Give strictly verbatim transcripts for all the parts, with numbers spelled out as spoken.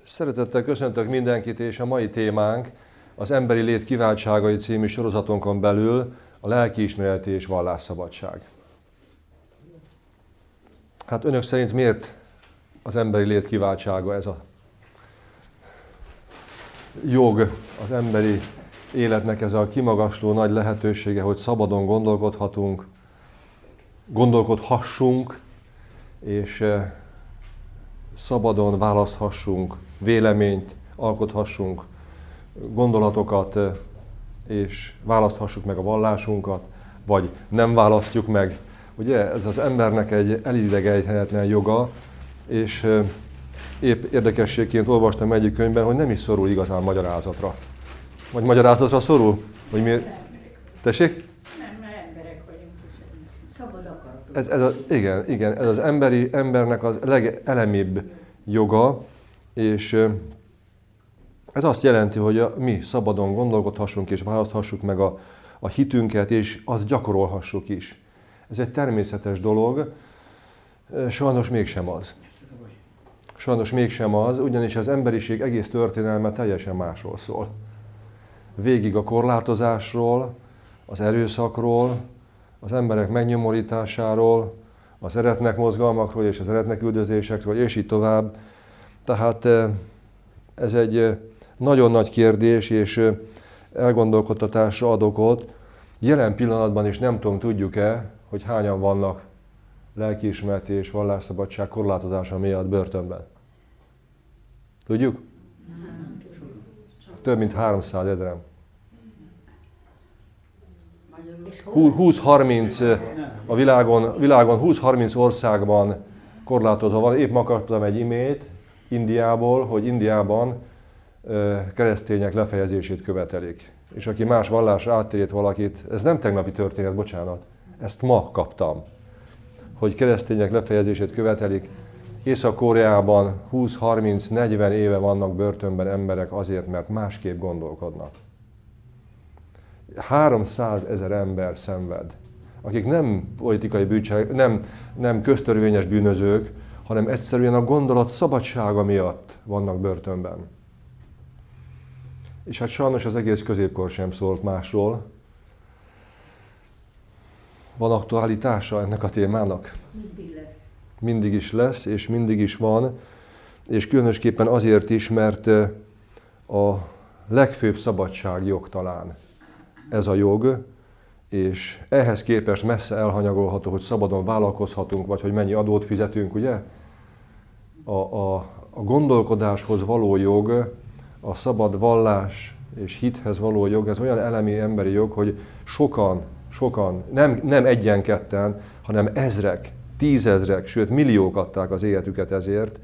Szeretettel köszöntök mindenkit, és a mai témánk az Emberi Lét Kiváltságai című sorozatunkon belül a lelkiismereti és vallásszabadság. Hát önök szerint miért az emberi lét kiváltsága ez a jog, az emberi életnek ez a kimagasló nagy lehetősége, hogy szabadon gondolkodhatunk, gondolkodhassunk, és szabadon választhassunk véleményt, alkothassunk gondolatokat, és választhassuk meg a vallásunkat, vagy nem választjuk meg. Ugye ez az embernek egy elidegenedhetetlen joga, és épp érdekességként olvastam egyik könyvben, hogy nem is szorul igazán magyarázatra. Vagy magyarázatra szorul? Vagy miért? Tessék? Nem, mert emberek vagyunk, szabad akaratunk. Ez, ez a, igen, igen, ez az emberi, embernek az legelemibb joga, és ez azt jelenti, hogy a, mi szabadon gondolkodhassunk és választhassuk meg a, a hitünket, és azt gyakorolhassuk is. Ez egy természetes dolog, sajnos mégsem az. Sajnos mégsem az, ugyanis az emberiség egész történelme teljesen másról szól. Végig a korlátozásról, az erőszakról, az emberek megnyomorításáról, az eretnek mozgalmakról és az eretnek üldözésekről, és így tovább. Tehát ez egy nagyon nagy kérdés, és elgondolkodtatásra ad okot. Jelen pillanatban is nem tudom, tudjuk-e, hogy hányan vannak lelkiismereti és vallásszabadság korlátozása miatt börtönben. Tudjuk? Több mint háromszázezren. húsz-harminc a világon, világon húsz-harminc országban korlátozva van. Épp ma kaptam egy e-mailt Indiából, hogy Indiában keresztények lefejezését követelik. És aki más vallásra áttérít valakit, ez nem tegnapi történet, bocsánat, ezt ma kaptam, hogy keresztények lefejezését követelik. Észak-Koreában húsz-harminc-negyven éve vannak börtönben emberek azért, mert másképp gondolkodnak. háromszázezer ember szenved, akik nem politikai bűncselek, nem, nem köztörvényes bűnözők, hanem egyszerűen a gondolat szabadsága miatt vannak börtönben. És hát sajnos az egész középkor sem szólt másról. Van aktualitása ennek a témának? Mindig lesz. Mindig is lesz, és mindig is van, és különösképpen azért is, mert a legfőbb szabadságjog talán ez a jog, és ehhez képest messze elhanyagolható, hogy szabadon vállalkozhatunk, vagy hogy mennyi adót fizetünk, ugye? A, a, a gondolkodáshoz való jog, a szabad vallás és hithez való jog, ez olyan elemi emberi jog, hogy sokan, sokan, nem, nem egyen-ketten, hanem ezrek, tízezrek, sőt milliók adták az életüket ezért.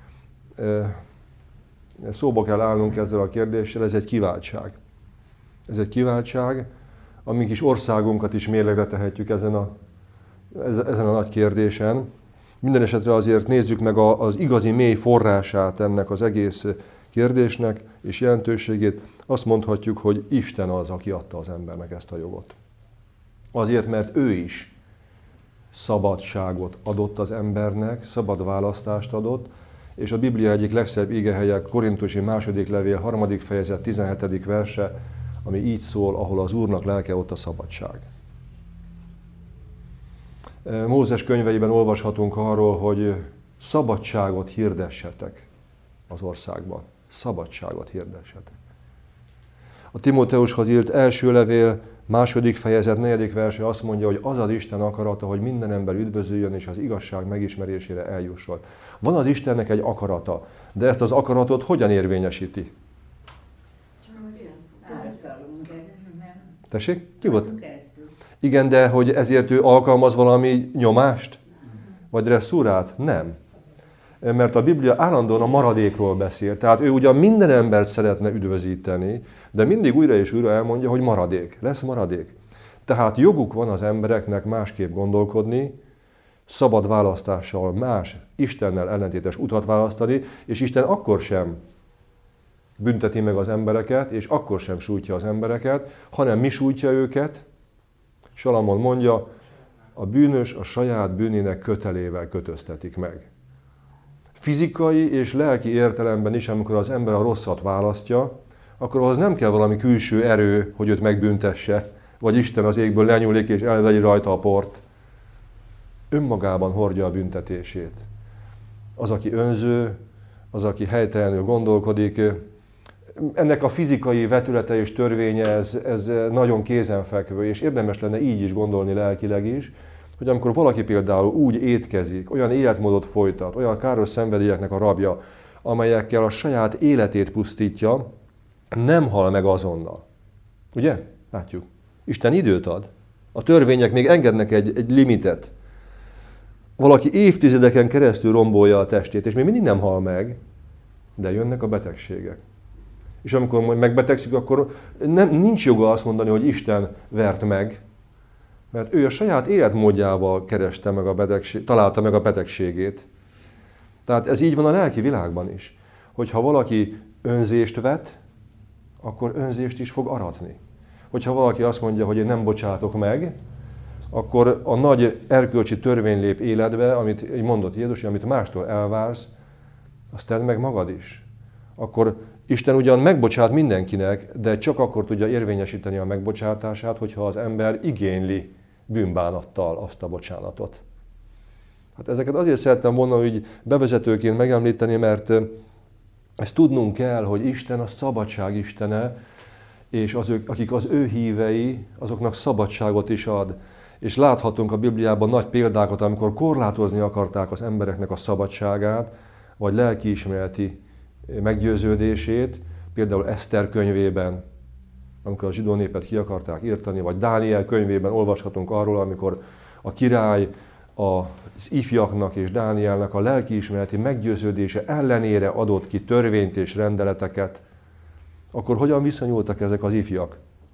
Szóba kell állnunk ezzel a kérdéssel, ez egy kiváltság. Ez egy kiváltság, a mi kis országunkat is mérlegre tehetjük ezen a, ezen a nagy kérdésen. Minden esetre azért nézzük meg az igazi mély forrását ennek az egész kérdésnek és jelentőségét. Azt mondhatjuk, hogy Isten az, aki adta az embernek ezt a jogot. Azért, mert ő is szabadságot adott az embernek, szabad választást adott, és a Biblia egyik legszebb igehelye, Korintusi második levél, harmadik fejezet, tizenhetedik verse, ami így szól, ahol az Úrnak lelke, ott a szabadság. Mózes könyveiben olvashatunk arról, hogy szabadságot hirdessetek az országban. Szabadságot hirdessetek. A Timóteushoz írt első levél, második fejezet, negyedik verse azt mondja, hogy az az Isten akarata, hogy minden ember üdvözüljön és az igazság megismerésére eljusson. Van az Istennek egy akarata, de ezt az akaratot hogyan érvényesíti? Tessék? Nyugodt? Igen, de hogy ezért ő alkalmaz valami nyomást? Vagy dresszúrát? Nem. Mert a Biblia állandóan a maradékról beszél. Tehát ő ugyan minden embert szeretne üdvözíteni, de mindig újra és újra elmondja, hogy maradék. Lesz maradék. Tehát joguk van az embereknek másképp gondolkodni, szabad választással más, Istennel ellentétes utat választani, és Isten akkor sem bünteti meg az embereket, és akkor sem sújtja az embereket, hanem mi sújtja őket. Salamon mondja, a bűnös a saját bűnének kötelével kötöztetik meg. fizikai és lelki értelemben is, amikor az ember a rosszat választja, akkor ahhoz nem kell valami külső erő, hogy őt megbüntesse, vagy Isten az égből lenyúlik és elvegyi rajta a port. Önmagában hordja a büntetését. Az, aki önző, az, aki helytelenül gondolkodik, ennek a fizikai vetülete és törvénye, ez, ez nagyon kézenfekvő, és érdemes lenne így is gondolni lelkileg is, hogy amikor valaki például úgy étkezik, olyan életmódot folytat, olyan káros szenvedélyeknek a rabja, amelyekkel a saját életét pusztítja, nem hal meg azonnal. Ugye? Látjuk. Isten időt ad. A törvények még engednek egy, egy limitet. Valaki évtizedeken keresztül rombolja a testét, és még mindig nem hal meg, de jönnek a betegségek. És amikor majd megbetegszik, akkor nem, nincs joga azt mondani, hogy Isten vert meg, mert ő a saját életmódjával kereste meg a betegség, találta meg a betegségét. Tehát ez így van a lelki világban is. Hogyha valaki önzést vet, akkor önzést is fog aratni. Hogyha valaki azt mondja, hogy én nem bocsátok meg, akkor a nagy erkölcsi törvény lép életbe, amit így mondott Jézus, amit mástól elvársz, azt tedd meg magad is. Akkor Isten ugyan megbocsát mindenkinek, de csak akkor tudja érvényesíteni a megbocsátását, hogyha az ember igényli bűnbánattal azt a bocsánatot. Hát ezeket azért szerettem volna hogy bevezetőként megemlíteni, mert ezt tudnunk kell, hogy Isten a szabadság istene, és az ő, akik az ő hívei, azoknak szabadságot is ad. És láthatunk a Bibliában nagy példákat, amikor korlátozni akarták az embereknek a szabadságát, vagy lelkiismereti meggyőződését, például Eszter könyvében, amikor a zsidó népet ki akarták írtani, vagy Dániel könyvében olvashatunk arról, amikor a király az ifjaknak és Dánielnek a lelkiismereti meggyőződése ellenére adott ki törvényt és rendeleteket, akkor hogyan viszonyultak ezek az ifjak?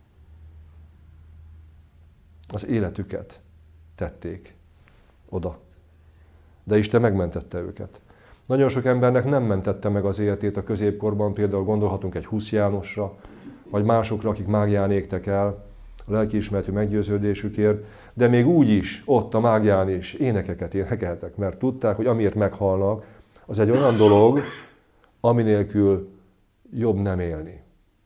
Az életüket tették oda. De Isten megmentette őket. Nagyon sok embernek nem mentette meg az életét a középkorban, például gondolhatunk egy Husz Jánosra, vagy másokra, akik mágián égtek el a lelkiismeretű meggyőződésükért, de még úgy is, ott a mágián is énekeket énekeltek, mert tudták, hogy amiért meghalnak, az egy olyan dolog, ami nélkül jobb nem élni.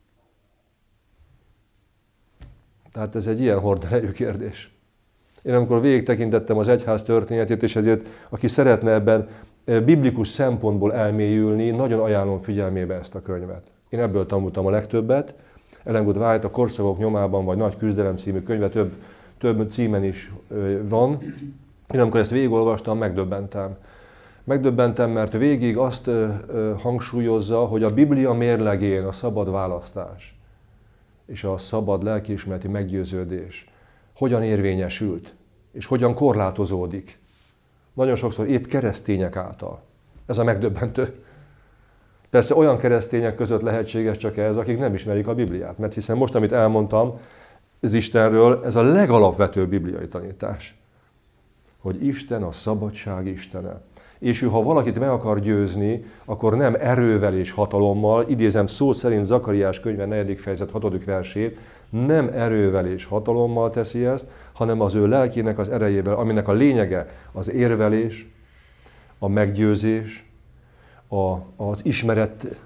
Tehát ez egy ilyen horderejű kérdés. Én amikor végig tekintettem az egyház történetét, és ezért aki szeretne ebben biblikus szempontból elmélyülni, nagyon ajánlom figyelmébe ezt a könyvet. Én ebből tanultam a legtöbbet. Ellen G. White a Korszakok nyomában, vagy Nagy küzdelem című könyve, több, több címen is van. Én amikor ezt végigolvastam, megdöbbentem. Megdöbbentem, mert végig azt hangsúlyozza, hogy a Biblia mérlegén a szabad választás és a szabad lelkiismereti meggyőződés hogyan érvényesült, és hogyan korlátozódik. Nagyon sokszor épp keresztények által. Ez a megdöbbentő. Persze olyan keresztények között lehetséges csak ez, akik nem ismerik a Bibliát. Mert hiszen most, amit elmondtam az Istenről, ez a legalapvetőbb bibliai tanítás. Hogy Isten a szabadság istene. És ő, ha valakit meg akar győzni, akkor nem erővel és hatalommal, idézem szó szerint Zakariás könyve negyedik fejezet hatodik versét, nem erővel és hatalommal teszi ezt, hanem az ő lelkének az erejével, aminek a lényege az érvelés, a meggyőzés, a, az ismeret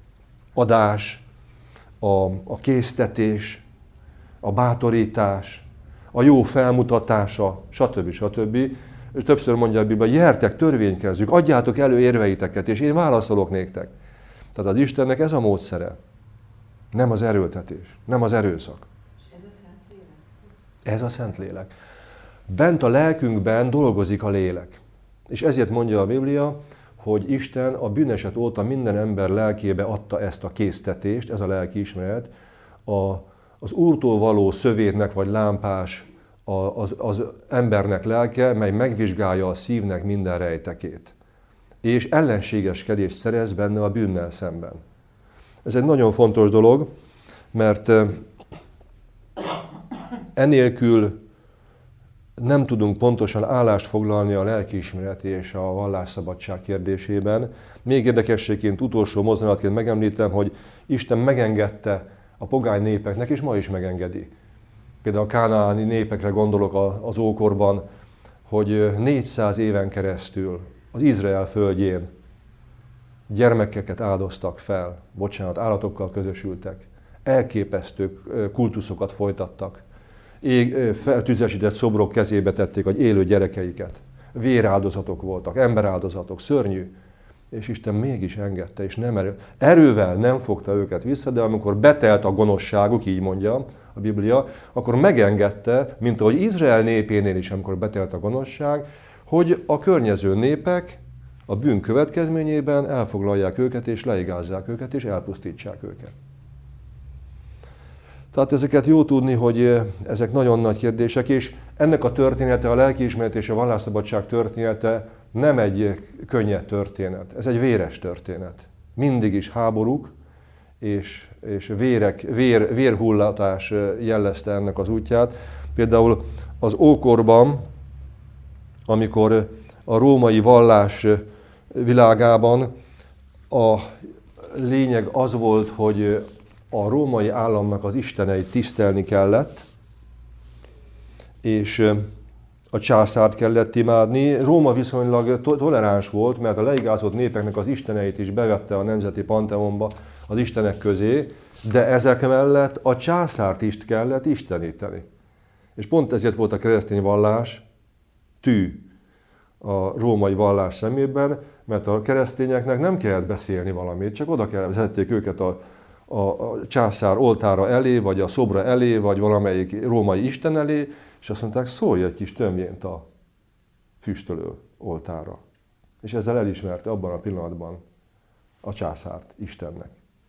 adás, a, a késztetés, a bátorítás, a jó felmutatása, stb. stb. És többször mondja a Biblia, gyertek, törvénykezzük, adjátok elő érveiteket, és én válaszolok néktek. Tehát az Istennek ez a módszere. Nem az erőltetés, nem az erőszak. És ez a Szentlélek? Ez a Szentlélek. Bent a lelkünkben dolgozik a lélek. És ezért mondja a Biblia, hogy Isten a bűneset óta minden ember lelkébe adta ezt a késztetést, ez a lelkiismeret, a, az Úrtól való szövétnek vagy lámpás az, az embernek lelke, mely megvizsgálja a szívnek minden rejtekét. És ellenségeskedést szerez benne a bűnnel szemben. Ez egy nagyon fontos dolog, mert enélkül nem tudunk pontosan állást foglalni a lelkiismeret és a vallásszabadság kérdésében. Még érdekességként, utolsó mozzanatként megemlítem, hogy Isten megengedte a pogány népeknek, és ma is megengedi. Például a kánaáni népekre gondolok az ókorban, hogy négyszáz éven keresztül az Izrael földjén gyermekeket áldoztak fel, bocsánat, állatokkal közösültek, elképesztő kultuszokat folytattak, ég, feltüzesített szobrok kezébe tették az élő gyerekeiket, véráldozatok voltak, emberáldozatok, szörnyű, és Isten mégis engedte, és nem erő, erővel nem fogta őket vissza, de amikor betelt a gonoszságuk, így mondja a Biblia, akkor megengedte, mint ahogy Izrael népénél is, amikor betelt a gonoszság, hogy a környező népek a bűn következményében elfoglalják őket, és leigázzák őket, és elpusztítsák őket. Tehát ezeket jó tudni, hogy ezek nagyon nagy kérdések, és ennek a története, a lelkiismeret és a vallásszabadság története nem egy könnyed történet, ez egy véres történet. Mindig is háborúk és, és vérek, vér, vérhullatás jellemezte ennek az útját. Például az ókorban, amikor a római vallás világában a lényeg az volt, hogy a római államnak az isteneit tisztelni kellett, és a császárt kellett imádni. Róma viszonylag to- toleráns volt, mert a leigázott népeknek az isteneit is bevette a nemzeti panteonba az istenek közé, de ezek mellett a császárt is kellett isteníteni. És pont ezért volt a keresztény vallás tű a római vallás szemében, mert a keresztényeknek nem kellett beszélni valamit, csak oda kell vezették őket a, a, a császár oltára elé, vagy a szobra elé, vagy valamelyik római isten elé, és azt mondták, szólj egy kis tömjént a füstölő oltára. És ezzel elismerte abban a pillanatban a császárt Istennek.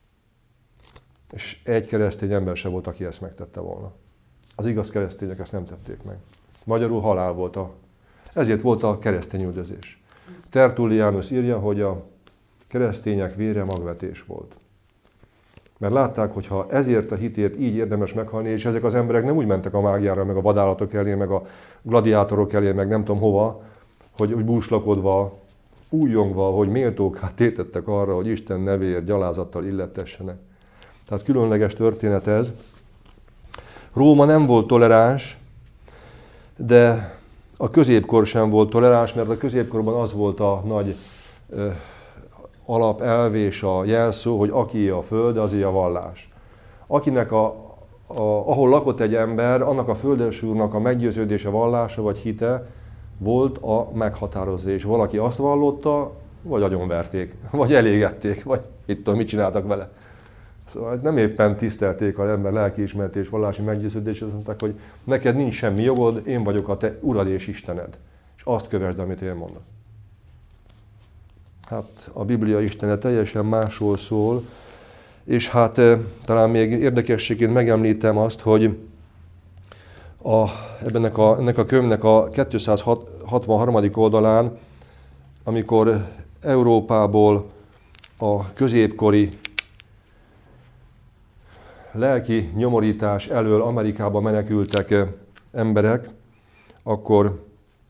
És egy keresztény ember se volt, aki ezt megtette volna. Az igaz keresztények ezt nem tették meg. Magyarul halál volt a... Ezért volt a keresztény üldözés. Tertullianus írja, hogy a keresztények vére magvetés volt. Mert látták, hogy ha ezért a hitért így érdemes meghalni, és ezek az emberek nem úgy mentek a mágiára, meg a vadállatok elé, meg a gladiátorok elé, meg nem tudom hova, hogy, hogy búslakodva, újjongva, hogy méltókát tétettek arra, hogy Isten nevéért gyalázattal illettessenek. Tehát különleges történet ez. Róma nem volt toleráns, de a középkor sem volt toleráns, mert a középkorban az volt a nagy ö, alapelv és a jelszó, hogy aki a föld, azé a vallás. Akinek a, a, ahol lakott egy ember, annak a földesúrnak a meggyőződése, vallása vagy hite volt a meghatározó. És valaki azt vallotta, vagy agyonverték, vagy elégették, vagy mit tudom, mit csináltak vele. Szóval nem éppen tisztelték az ember lelkiismeret és vallási meggyőződését, azt mondták, hogy neked nincs semmi jogod, én vagyok a te urad és Istened. És azt kövesd, amit én mondok. Hát a Biblia Istene teljesen másról szól, és hát e, talán még érdekességként megemlítem azt, hogy a, ennek, a, ennek a könyvnek a kétszázhatvanharmadik oldalán, amikor Európából a középkori lelki nyomorítás elől Amerikába menekültek emberek, akkor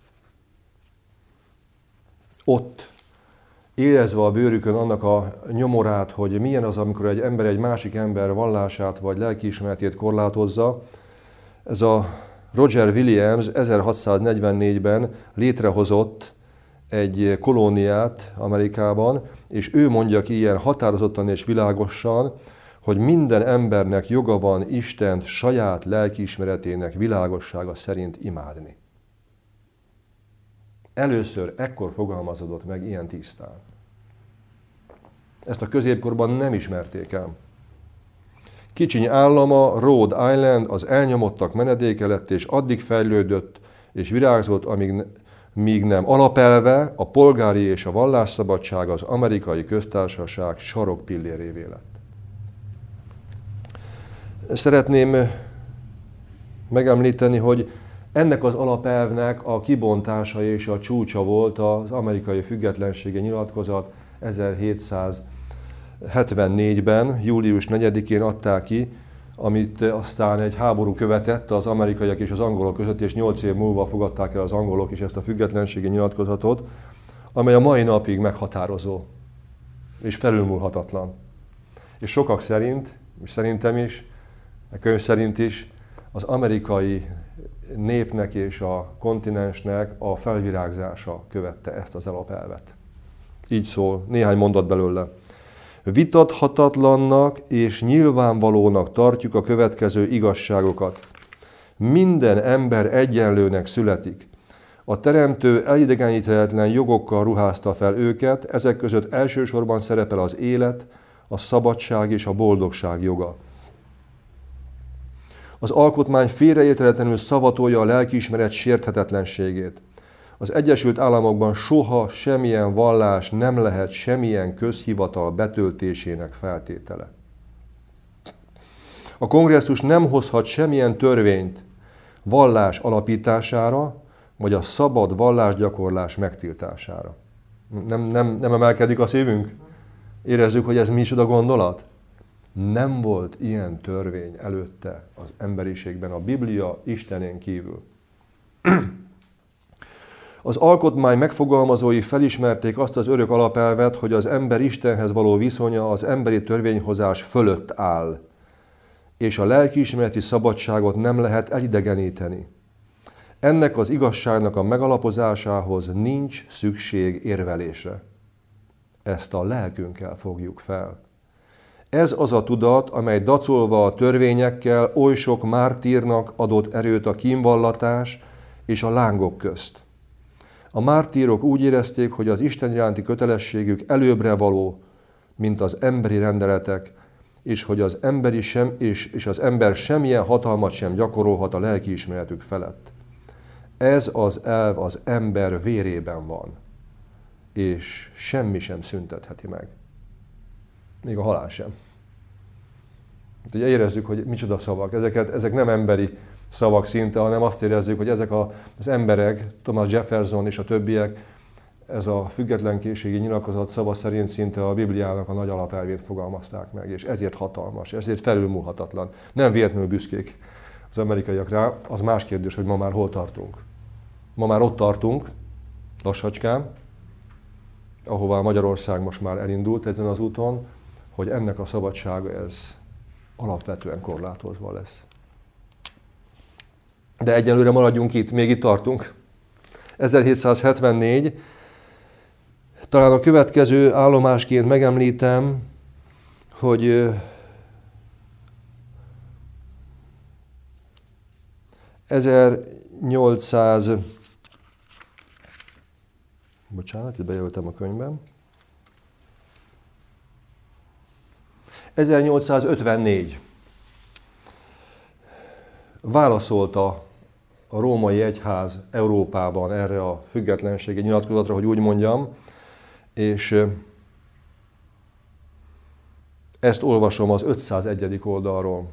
ott érezve a bőrükön annak a nyomorát, hogy milyen az, amikor egy ember egy másik ember vallását vagy lelkiismeretét korlátozza, ez a Roger Williams ezerhatszáznegyvennégyben létrehozott egy kolóniát Amerikában, és ő mondja ki ilyen határozottan és világosan, hogy minden embernek joga van Istent saját lelkiismeretének világossága szerint imádni. Először ekkor fogalmazódott meg ilyen tisztán. Ezt a középkorban nem ismerték el. Kicsiny állama, Rhode Island, az elnyomottak menedéke lett, és addig fejlődött és virágzott, amíg míg nem alapelve, a polgári és a vallásszabadság az amerikai köztársaság sarokpillérévé lett. Szeretném megemlíteni, hogy ennek az alapelvnek a kibontása és a csúcsa volt az amerikai függetlenségi nyilatkozat ezerhétszázhetvennégyben, július negyedikén adták ki, amit aztán egy háború követett az amerikaiak és az angolok között, és nyolc év múlva fogadták el az angolok is ezt a függetlenségi nyilatkozatot, amely a mai napig meghatározó és felülmúlhatatlan. És sokak szerint, és szerintem is, a könyv szerint is, az amerikai népnek és a kontinensnek a felvirágzása követte ezt az alapelvet. így szól, néhány mondat belőle. Vitathatatlannak és nyilvánvalónak tartjuk a következő igazságokat. Minden ember egyenlőnek születik. A Teremtő elidegeníthetetlen jogokkal ruházta fel őket, ezek között elsősorban szerepel az élet, a szabadság és a boldogság joga. Az alkotmány félreérthetetlenül szavatolja a lelkiismeret sérthetetlenségét. Az Egyesült Államokban soha semmilyen vallás nem lehet semmilyen közhivatal betöltésének feltétele. A kongresszus nem hozhat semmilyen törvényt vallás alapítására, vagy a szabad vallásgyakorlás megtiltására. Nem, nem, nem emelkedik a szívünk? Érezzük, hogy ez micsoda gondolat? Nem volt ilyen törvény előtte az emberiségben, a Biblia Istenén kívül. Az alkotmány megfogalmazói felismerték azt az örök alapelvet, hogy az ember Istenhez való viszonya az emberi törvényhozás fölött áll, és a lelkiismereti szabadságot nem lehet elidegeníteni. Ennek az igazságnak a megalapozásához nincs szükség érvelésre. Ezt a lelkünkkel fogjuk fel. Ez az a tudat, amely dacolva a törvényekkel oly sok mártírnak adott erőt a kínvallatás és a lángok közt. A mártírok úgy érezték, hogy az Isten iránti kötelességük előbbre való, mint az emberi rendeletek, és hogy az, emberi sem, és, és az ember semmilyen hatalmat sem gyakorolhat a lelkiismeretük felett. Ez az elv az ember vérében van, és semmi sem szüntetheti meg. Még a halál sem. Ugye érezzük, hogy micsoda szavak. Ezeket, ezek nem emberi szavak szinte, hanem azt érezzük, hogy ezek a, az emberek, Thomas Jefferson és a többiek, ez a függetlenségi nyilatkozat szava szerint szinte a Bibliának a nagy alapelvét fogalmazták meg, és ezért hatalmas, ezért felülmúlhatatlan. Nem véletlenül büszkék az amerikaiak rá, az más kérdés, hogy ma már hol tartunk. Ma már ott tartunk, lassacskán, ahová Magyarország most már elindult ezen az úton, hogy ennek a szabadsága ez alapvetően korlátozva lesz. De egyelőre maradjunk itt, még itt tartunk. ezerhétszázhetvennégy, talán a következő állomásként megemlítem, hogy ezernyolcszáz, bocsánat, itt bejelöltem a könyvben, ezernyolcszázötvennégy válaszolta a római egyház Európában erre a függetlenségi nyilatkozatra, hogy úgy mondjam, és ezt olvasom az ötszázegyedik oldalról.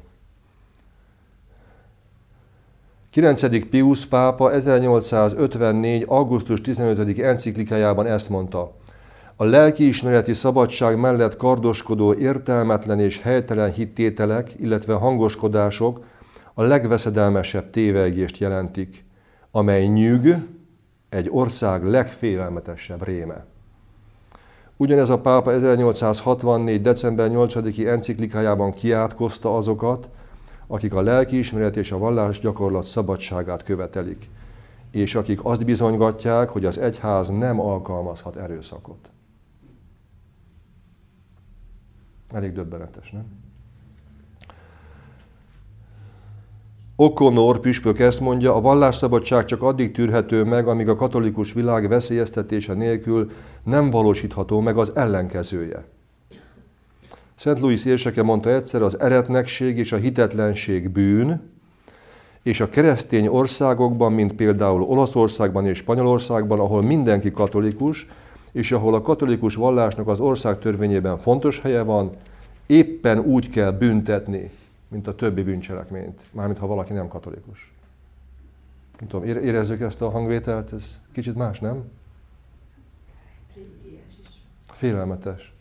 kilencedik Piusz pápa ezernyolcszázötvennégy. augusztus tizenötödike enciklikájában ezt mondta: a lelkiismereti szabadság mellett kardoskodó értelmetlen és helytelen hittételek, illetve hangoskodások a legveszedelmesebb tévegést jelentik, amely nyűg egy ország legfélelmetesebb réme. Ugyanez a pápa ezernyolcszázhatvannégy. december nyolcadiki enciklikájában kiátkozta azokat, akik a lelkiismeret és a vallásgyakorlat szabadságát követelik, és akik azt bizonygatják, hogy az egyház nem alkalmazhat erőszakot. Elég döbbenetes, nem? O'Connor püspök ezt mondja, a vallásszabadság csak addig tűrhető meg, amíg a katolikus világ veszélyeztetése nélkül nem valósítható meg az ellenkezője. Szent Louis érseke mondta egyszer, az eretnekség és a hitetlenség bűn, és a keresztény országokban, mint például Olaszországban és Spanyolországban, ahol mindenki katolikus, és ahol a katolikus vallásnak az ország törvényében fontos helye van, éppen úgy kell büntetni, mint a többi bűncselekményt, mármint ha valaki nem katolikus. Nem tudom, érezzük ezt a hangvételt, ez kicsit más, nem? Félelmetes.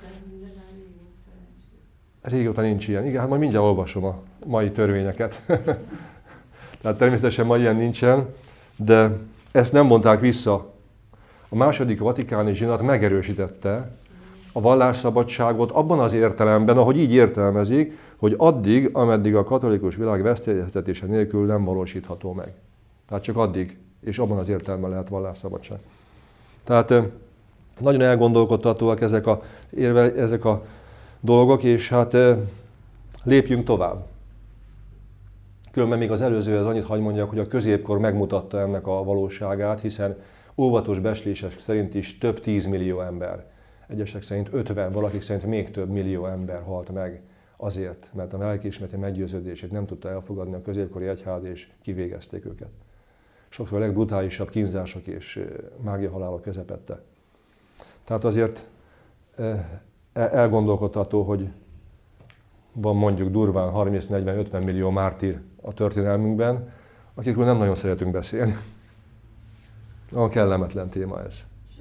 Régóta nincs ilyen. Igen, hát majd mindjárt olvasom a mai törvényeket. Tehát természetesen ma ilyen nincsen, de ezt nem mondták vissza. A második vatikáni zsinat megerősítette a vallásszabadságot abban az értelemben, ahogy így értelmezik, hogy addig, ameddig a katolikus világ veszélyeztetése nélkül nem valósítható meg. Tehát csak addig, és abban az értelemben lehet vallásszabadság. Tehát Nagyon elgondolkodtatóak ezek a, érve, ezek a dolgok, és hát lépjünk tovább. Különben még az előzőhez annyit hagy mondjak, hogy a középkor megmutatta ennek a valóságát, hiszen óvatos becslések szerint is több tízmillió ember, egyesek szerint ötven, valakik szerint még több millió ember halt meg azért, mert a lelkiismereti meggyőződését nem tudta elfogadni a középkori egyház, és kivégezték őket. Sokszor a legbrutálisabb kínzások és mágiahalálok közepette. Tehát azért elgondolkodható, hogy van mondjuk durván harminc, negyven, ötven millió mártír a történelmünkben, akikről nem nagyon szeretünk beszélni. A kellemetlen téma ez.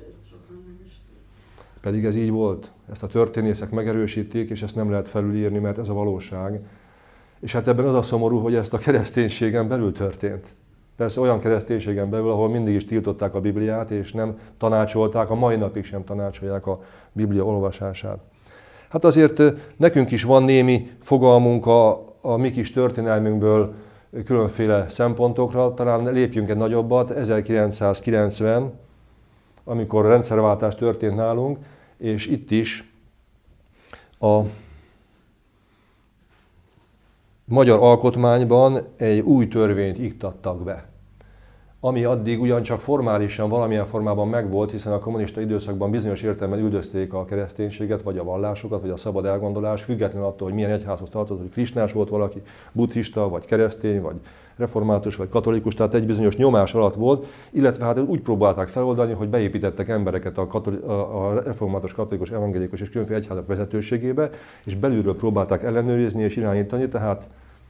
Pedig ez így volt. Ezt a történészek megerősítik, és ezt nem lehet felülírni, mert ez a valóság. És hát ebben az a szomorú, hogy ezt a kereszténységen belül történt. Persze olyan kereszténységen belül, ahol mindig is tiltották a Bibliát, és nem tanácsolták, a mai napig sem tanácsolják a Biblia olvasását. Hát azért nekünk is van némi fogalmunk a, a mi kis történelmünkből különféle szempontokra, talán lépjünk egy nagyobbat, ezerkilencszázkilencven, amikor rendszerváltás történt nálunk, és itt is a magyar alkotmányban egy új törvényt iktattak be, ami addig ugyancsak formálisan valamilyen formában megvolt, hiszen a kommunista időszakban bizonyos értelemben üldözték a kereszténységet, vagy a vallásokat, vagy a szabad elgondolás, függetlenül attól, hogy milyen egyházhoz tartozott, hogy krisnás volt valaki, buddhista, vagy keresztény, vagy református, vagy katolikus, tehát egy bizonyos nyomás alatt volt, illetve hát úgy próbálták feloldani, hogy beépítettek embereket a, katoli, a református, katolikus, evangélikus és különféle egyházak vezetőségébe, és belülről próbálták ellenőrizni és irányítani, tehát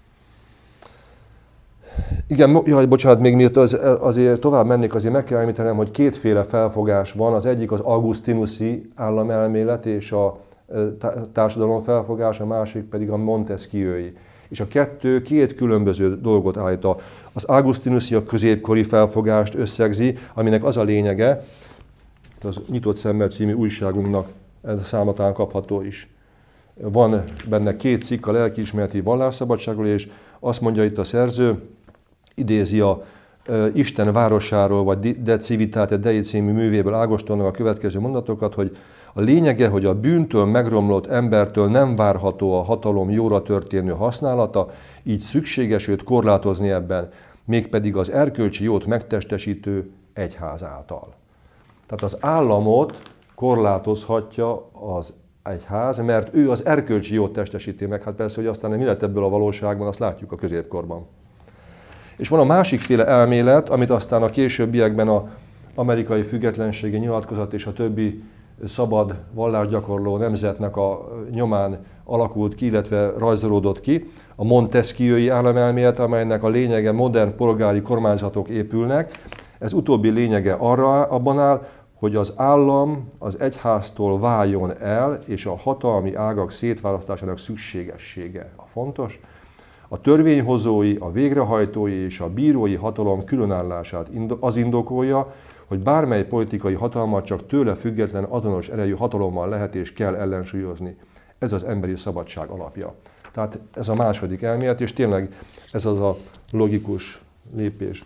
igen, jaj, bocsánat, még miatt az, azért tovább mennék, azért meg kell említenem, hogy kétféle felfogás van. Az egyik az augustinuszi államelmélet és a társadalom felfogás, a másik pedig a Montesquieu-i. És a kettő két különböző dolgot állít. Az augustinuszi a középkori felfogást összegzi, aminek az a lényege, az Nyitott Szemmel című újságunknak ez a számatán kapható is. Van benne két cikk a lelkiismereti vallásszabadságról, és azt mondja itt a szerző, idézi a e, Isten városáról, vagy De Civitate Dei című művéből Ágostonnak a következő mondatokat, hogy a lényege, hogy a bűntől megromlott embertől nem várható a hatalom jóra történő használata, így szükséges őt korlátozni ebben, mégpedig az erkölcsi jót megtestesítő egyház által. Tehát az államot korlátozhatja az egyház, mert ő az erkölcsi jót testesíti meg. Hát persze, hogy aztán mi lett ebből a valóságban, azt látjuk a középkorban. És van a másikféle elmélet, amit aztán a későbbiekben az amerikai függetlenségi nyilatkozat és a többi szabad vallásgyakorló nemzetnek a nyomán alakult ki, illetve rajzolódott ki, a Montesquieu-i államelmélet, amelynek a lényege modern polgári kormányzatok épülnek. Ez utóbbi lényege arra abban áll, hogy az állam az egyháztól váljon el, és a hatalmi ágak szétválasztásának szükségessége a fontos. A törvényhozói, a végrehajtói és a bírói hatalom különállását az indokolja, hogy bármely politikai hatalmat csak tőle független azonos erejű hatalommal lehet és kell ellensúlyozni. Ez az emberi szabadság alapja. Tehát ez a második elmélet, és tényleg ez az a logikus lépés.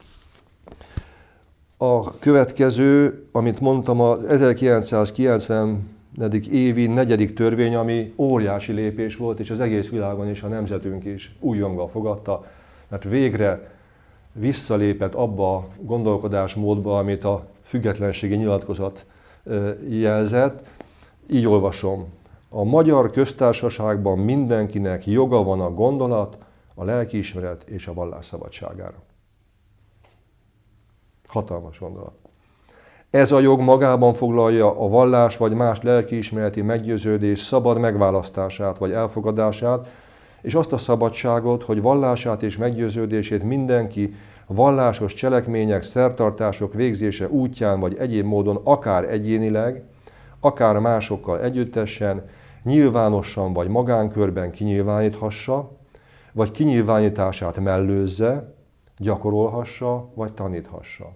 A következő, amit mondtam, az ezerkilencszázkilencvenedik évi negyedik törvény, ami óriási lépés volt, és az egész világon és a nemzetünk is újongva fogadta, mert végre visszalépett abba a gondolkodásmódba, amit a függetlenségi nyilatkozat jelzett. Így olvasom. A Magyar Köztársaságban mindenkinek joga van a gondolat, a lelkiismeret és a vallás szabadságára. Hatalmas gondolat. Ez a jog magában foglalja a vallás vagy más lelkiismereti meggyőződés szabad megválasztását vagy elfogadását, és azt a szabadságot, hogy vallását és meggyőződését mindenki vallásos cselekmények, szertartások végzése útján vagy egyéb módon akár egyénileg, akár másokkal együttesen, nyilvánosan vagy magánkörben kinyilváníthassa, vagy kinyilvánítását mellőzze, gyakorolhassa vagy taníthassa.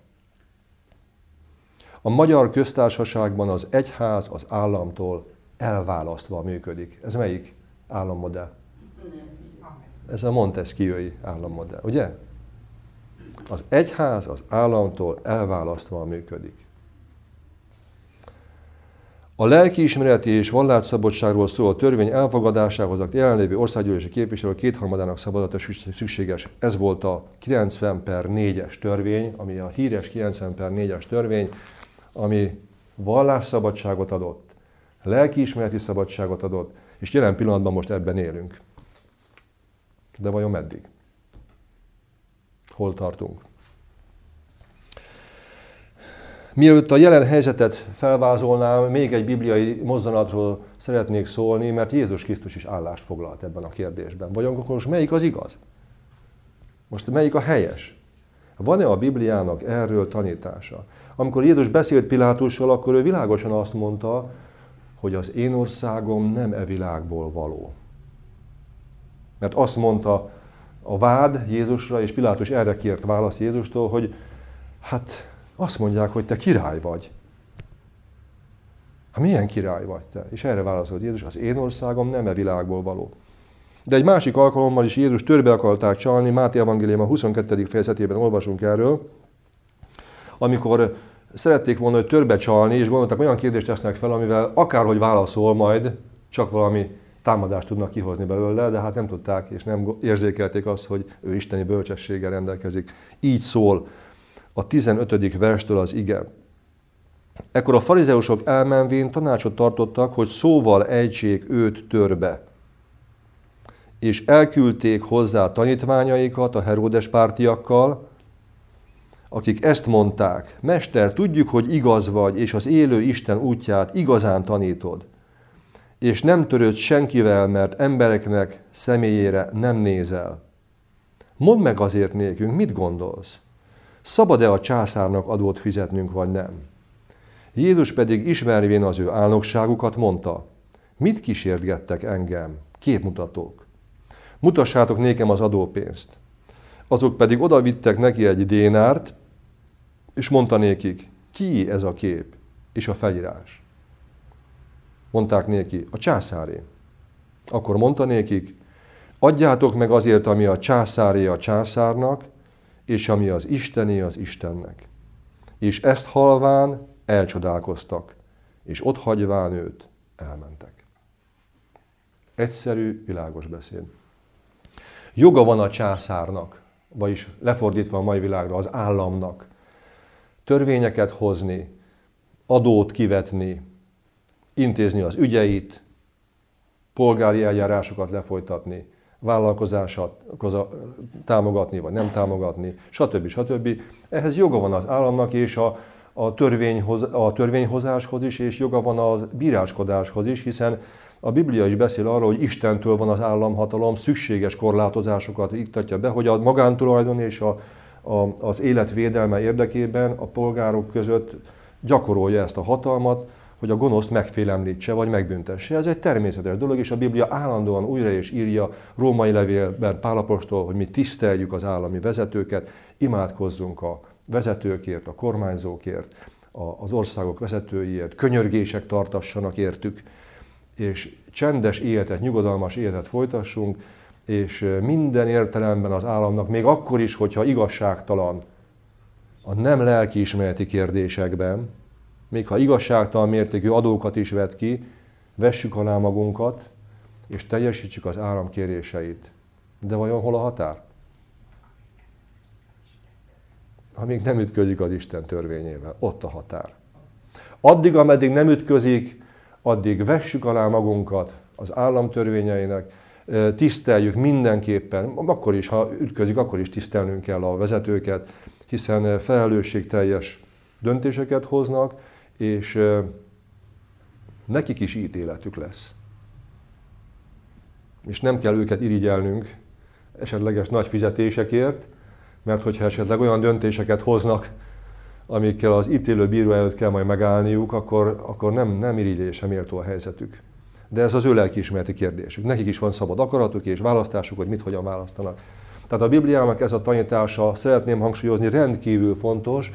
A Magyar Köztársaságban az egyház az államtól elválasztva működik. Ez melyik állammodell? Ez a Montesquieu-i állammodell, ugye? Az egyház az államtól elválasztva működik. A lelkiismereti és vallásszabadságról szóló törvény elfogadásához a jelenlévő országgyűlési képviselő kétharmadának szavazata szükséges. Ez volt a kilencven per négyes törvény, ami a híres kilencven per négyes törvény, ami vallásszabadságot adott, lelkiismereti szabadságot adott, és jelen pillanatban most ebben élünk. De vajon meddig? Hol tartunk? Mielőtt a jelen helyzetet felvázolnám, még egy bibliai mozzanatról szeretnék szólni, mert Jézus Krisztus is állást foglalt ebben a kérdésben. Vajon akkor most melyik az igaz? Most melyik a helyes? Van-e a Bibliának erről tanítása? Amikor Jézus beszélt Pilátussal, akkor ő világosan azt mondta, hogy az én országom nem e világból való. Mert azt mondta a vád Jézusra, és Pilátus erre kért választ Jézustól, hogy hát azt mondják, hogy te király vagy. Hát milyen király vagy te? És erre válaszolt Jézus, az én országom nem e világból való. De egy másik alkalommal is Jézus törbe akarták csalni, Máté evangélium a huszonkettedik fejezetében olvasunk erről, amikor szerették volna, hogy törbe csalni, és gondoltak, olyan kérdést tesznek fel, amivel akárhogy válaszol majd, csak valami támadást tudnak kihozni belőle, de hát nem tudták, és nem érzékelték azt, hogy ő isteni bölcsességgel rendelkezik. Így szól a tizenötödik verstől az ige. Ekkor a farizeusok elmenvén tanácsot tartottak, hogy szóval ejtsék őt törbe. És elküldték hozzá tanítványaikat a Heródes pártiakkal, akik ezt mondták: Mester, tudjuk, hogy igaz vagy, és az élő Isten útját igazán tanítod. És nem törődsz senkivel, mert embereknek személyére nem nézel. Mondd meg azért nékünk, mit gondolsz? Szabad-e a császárnak adót fizetnünk, vagy nem? Jézus pedig ismervén az ő álnokságukat mondta: Mit kísértgettek engem, képmutatók? Mutassátok nékem az adópénzt. Azok pedig odavittek neki egy dénárt, és mondta nékik: Ki ez a kép és a felírás? Mondták néki: A császáré. Akkor mondta nékik: Adjátok meg azért, ami a császáré a császárnak, és ami az istené az Istennek. És ezt halván elcsodálkoztak, és ott hagyván őt elmentek. Egyszerű, világos beszéd. Joga van a császárnak, vagyis lefordítva a mai világra, az államnak törvényeket hozni, adót kivetni, intézni az ügyeit, polgári eljárásokat lefolytatni, vállalkozását támogatni, vagy nem támogatni, stb. stb. Ehhez joga van az államnak, és a, a, törvényhoz, a törvényhozáshoz is, és joga van a bíráskodáshoz is, hiszen a Biblia is beszél arról, hogy Istentől van az államhatalom, szükséges korlátozásokat iktatja be, hogy a magántulajdon és a, a, az élet védelme érdekében a polgárok között gyakorolja ezt a hatalmat, hogy a gonoszt megfélemlítse, vagy megbüntesse. Ez egy természetes dolog, és a Biblia állandóan újra és írja római levélben Pál apostol, hogy mi tiszteljük az állami vezetőket, imádkozzunk a vezetőkért, a kormányzókért, az országok vezetőiért, könyörgések tartassanak értük, és csendes életet, nyugodalmas életet folytassunk, és minden értelemben az államnak, még akkor is, hogyha igazságtalan a nem lelkiismereti kérdésekben, még ha igazságtalan mértékű adókat is vet ki, vessük alá magunkat, és teljesítsük az állam kéréseit. De vajon hol a határ? Amíg nem ütközik az Isten törvényével, ott a határ. Addig, ameddig nem ütközik, addig vessük alá magunkat az állam törvényeinek, tiszteljük mindenképpen, akkor is, ha ütközik, akkor is tisztelnünk kell a vezetőket, hiszen felelősségteljes döntéseket hoznak, és nekik is ítéletük lesz. És nem kell őket irigyelnünk esetleges nagy fizetésekért, mert hogyha esetleg olyan döntéseket hoznak, amikkel az ítélő bíró előtt kell majd megállniuk, akkor, akkor nem, nem irigyelésre méltó a helyzetük. De ez az ő lelkiismereti kérdésük. Nekik is van szabad akaratuk és választásuk, hogy mit hogyan választanak. Tehát a Bibliának ez a tanítása, szeretném hangsúlyozni, rendkívül fontos.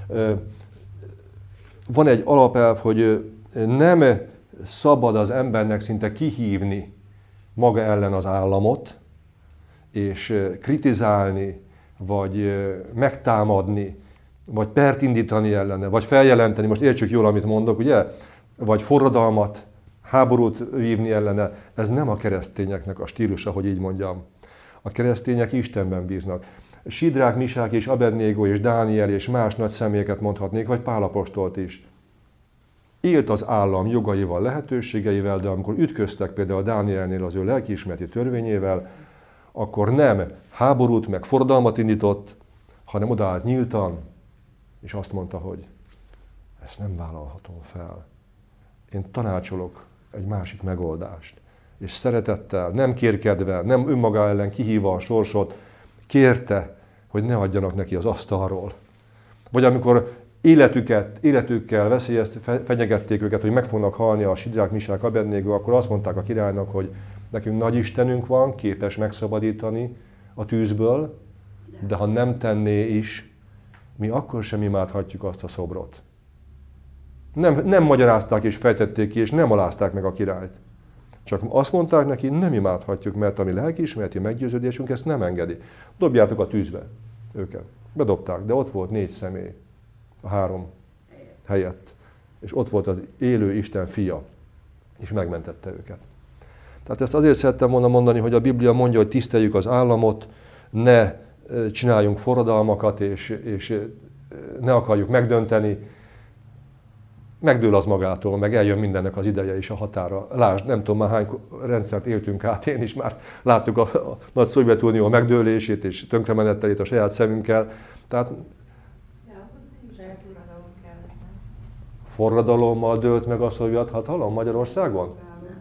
Van egy alapelv, hogy nem szabad az embernek szinte kihívni maga ellen az államot, és kritizálni, vagy megtámadni, vagy pert indítani ellene, vagy feljelenteni. Most értsük jól, amit mondok, ugye? vagy forradalmat, háborút vívni ellene. Ez nem a keresztényeknek a stílusa, hogy így mondjam. A keresztények Istenben bíznak. Sidrák, Misák és Abednego és Dániel és más nagy személyeket mondhatnék, vagy Pál apostolt is. Élt az állam jogaival, lehetőségeivel, de amikor ütköztek például Dánielnél az ő lelkiismereti törvényével, akkor nem háborút meg forradalmat indított, hanem odaállt nyíltan, és azt mondta, hogy ezt nem vállalhatom fel. Én tanácsolok egy másik megoldást. És szeretettel, nem kérkedve, nem önmaga ellen kihívva a sorsot, kérte, hogy ne adjanak neki az asztalról. Vagy amikor életüket, életükkel veszélyezt, fenyegették őket, hogy meg fognak halni a Sidrák, Misák, Abednego, akkor azt mondták a királynak, hogy nekünk nagy Istenünk van, képes megszabadítani a tűzből, de ha nem tenné is, mi akkor sem imádhatjuk azt a szobrot. Nem, nem magyarázták és fejtették ki, és nem alázták meg a királyt. Csak azt mondták neki, nem imádhatjuk, mert a mi lelkiismereti meggyőződésünk ezt nem engedi. Dobjátok a tűzbe őket. Bedobták, de ott volt négy személy a három helyett. És ott volt az élő Isten fia, és megmentette őket. Tehát ezt azért szerettem volna mondani, hogy a Biblia mondja, hogy tiszteljük az államot, ne csináljunk forradalmakat, és, és ne akarjuk megdönteni. Megdől az magától, meg eljön mindennek az ideje és a határa. Lásd, nem tudom már hány rendszert éltünk át, én is már láttuk a, a nagy Szovjetunió megdőlését és tönkremenettelét a saját szemünkkel. Tehát forradalommal dőlt meg a szovjet hatalom Magyarországon?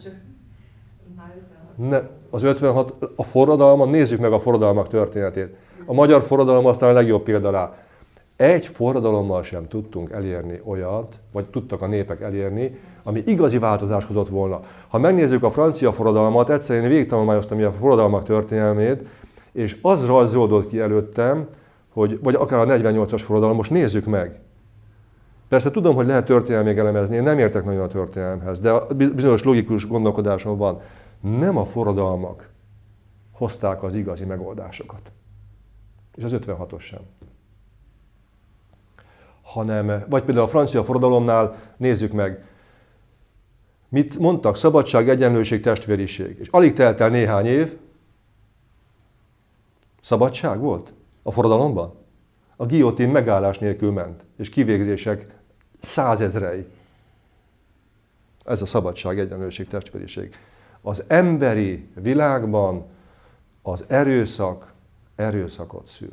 Ne, az ötvenhat, a forradalma, nézzük meg a forradalmak történetét. A magyar forradalom aztán a legjobb példa rá. Egy forradalommal sem tudtunk elérni olyat, vagy tudtak a népek elérni, ami igazi változást hozott volna. Ha megnézzük a francia forradalmat, egyszerűen végigtanulmányoztam a forradalmak történelmét, és az rajzolódott ki előttem, hogy, vagy akár a negyvennyolcas forradalom, most nézzük meg. Persze tudom, hogy lehet történelmét elemezni, én nem értek nagyon a történelemhez, de bizonyos logikus gondolkodásom van. Nem a forradalmak hozták az igazi megoldásokat. És az ötvenhatos sem. Hanem, vagy például a francia forradalomnál nézzük meg, mit mondtak? Szabadság, egyenlőség, testvériség. És alig telt el néhány év, szabadság volt a forradalomban. A guillotine megállás nélkül ment, és kivégzések százezrei. Ez a szabadság, egyenlőség, testvériség. Az emberi világban az erőszak erőszakot szül.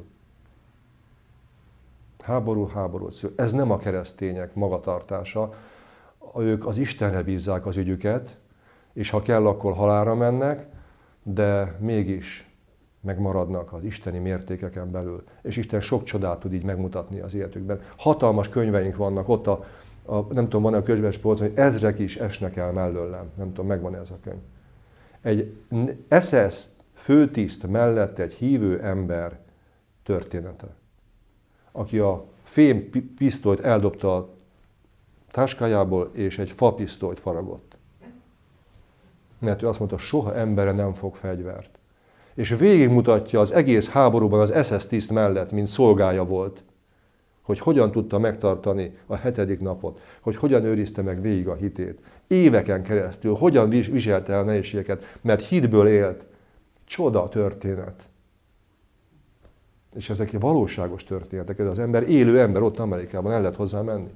Háború, háborút szül. Ez nem a keresztények magatartása. Ők az Istenre bízzák az ügyüket, és ha kell, akkor halálra mennek, de mégis megmaradnak az isteni mértékeken belül. És Isten sok csodát tud így megmutatni az életükben. Hatalmas könyveink vannak ott, a, a, nem tudom, van-e a könyves polcon, hogy ezrek is esnek el mellőlem. Nem tudom, megvan ez a könyv. Egy es es főtiszt mellett egy hívő ember története, aki a fém pisztolyt eldobta a táskájából, és egy fapisztolyt faragott. Mert ő azt mondta, soha emberre nem fog fegyvert. És végigmutatja az egész háborúban az es es tiszt mellett, mint szolgája volt, hogy hogyan tudta megtartani a hetedik napot, hogy hogyan őrizte meg végig a hitét. Éveken keresztül, hogyan viselte el a nehézségeket, mert hitből élt. Csoda történet. És ezek valóságos történetek. Ez az ember, élő ember, ott Amerikában el lehet hozzá menni.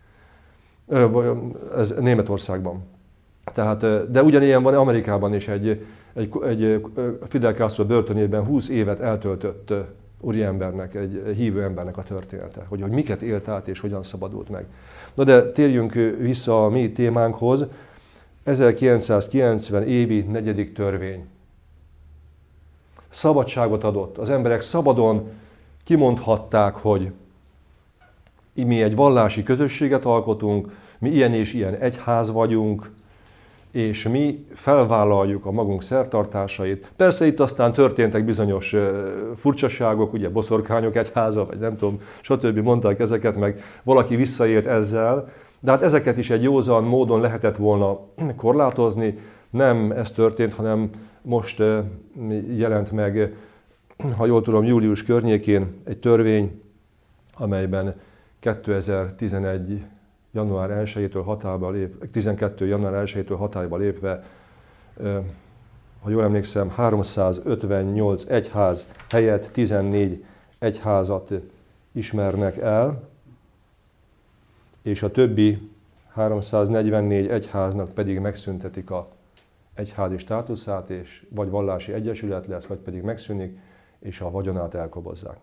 Ez Németországban. Tehát, de ugyanilyen van Amerikában is egy, egy, egy Fidel Castro börtönében húsz évet eltöltött úriembernek, egy hívő embernek a története, hogy, hogy miket élt át és hogyan szabadult meg. Na de térjünk vissza a mi témánkhoz. ezerkilencszázkilencven évi negyedik törvény. Szabadságot adott. Az emberek szabadon kimondhatták, hogy mi egy vallási közösséget alkotunk, mi ilyen és ilyen egyház vagyunk, és mi felvállaljuk a magunk szertartásait. Persze itt aztán történtek bizonyos furcsaságok, ugye boszorkányok egyháza, vagy nem tudom, stb. Mondták ezeket, meg valaki visszaélt ezzel, de hát ezeket is egy józan módon lehetett volna korlátozni. Nem ez történt, hanem most jelent meg, ha jól tudom, július környékén egy törvény, amelyben kétezer-tizenegy január elsejétől hatályba lép, tizenkettő január elsejétől hatályba lépve, ha jól emlékszem, háromszázötvennyolc egyház helyett tizennégy egyházat ismernek el, és a többi háromszáznegyvennégy egyháznak pedig megszüntetik a egyházi státuszát, és vagy vallási egyesület lesz, vagy pedig megszűnik, és a vagyonát elkobozzák.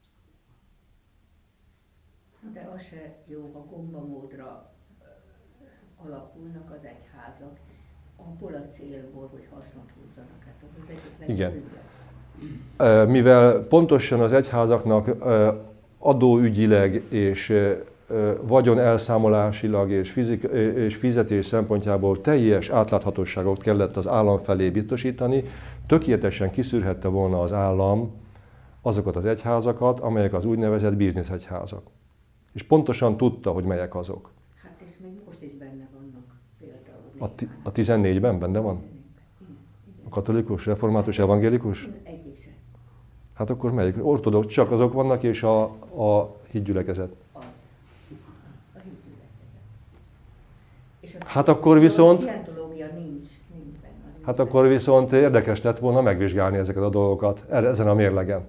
De az se jó, ha gombamódra alakulnak az egyházak, abból a célból, hogy hasznot húzzanak. Hát az egyik igen. Mivel pontosan az egyházaknak adóügyileg és vagyon elszámolásilag és, fizik, és fizetés szempontjából teljes átláthatóságot kellett az állam felé biztosítani, tökéletesen kiszűrhette volna az állam azokat az egyházakat, amelyek az úgynevezett bizniszegyházak. És pontosan tudta, hogy melyek azok. Hát és még most is benne vannak például. A, ti, a tizennégyben benne van? A katolikus, református, evangélikus? Egyik sem. Hát akkor melyik? Ortodox, csak azok vannak, és a, a hídgyülekezet. Az. A hídgyülekezet. És az hát akkor viszont... Szientológia nincs, nincs benne. Hát akkor viszont érdekes lett volna megvizsgálni ezeket a dolgokat ezen a mérlegen.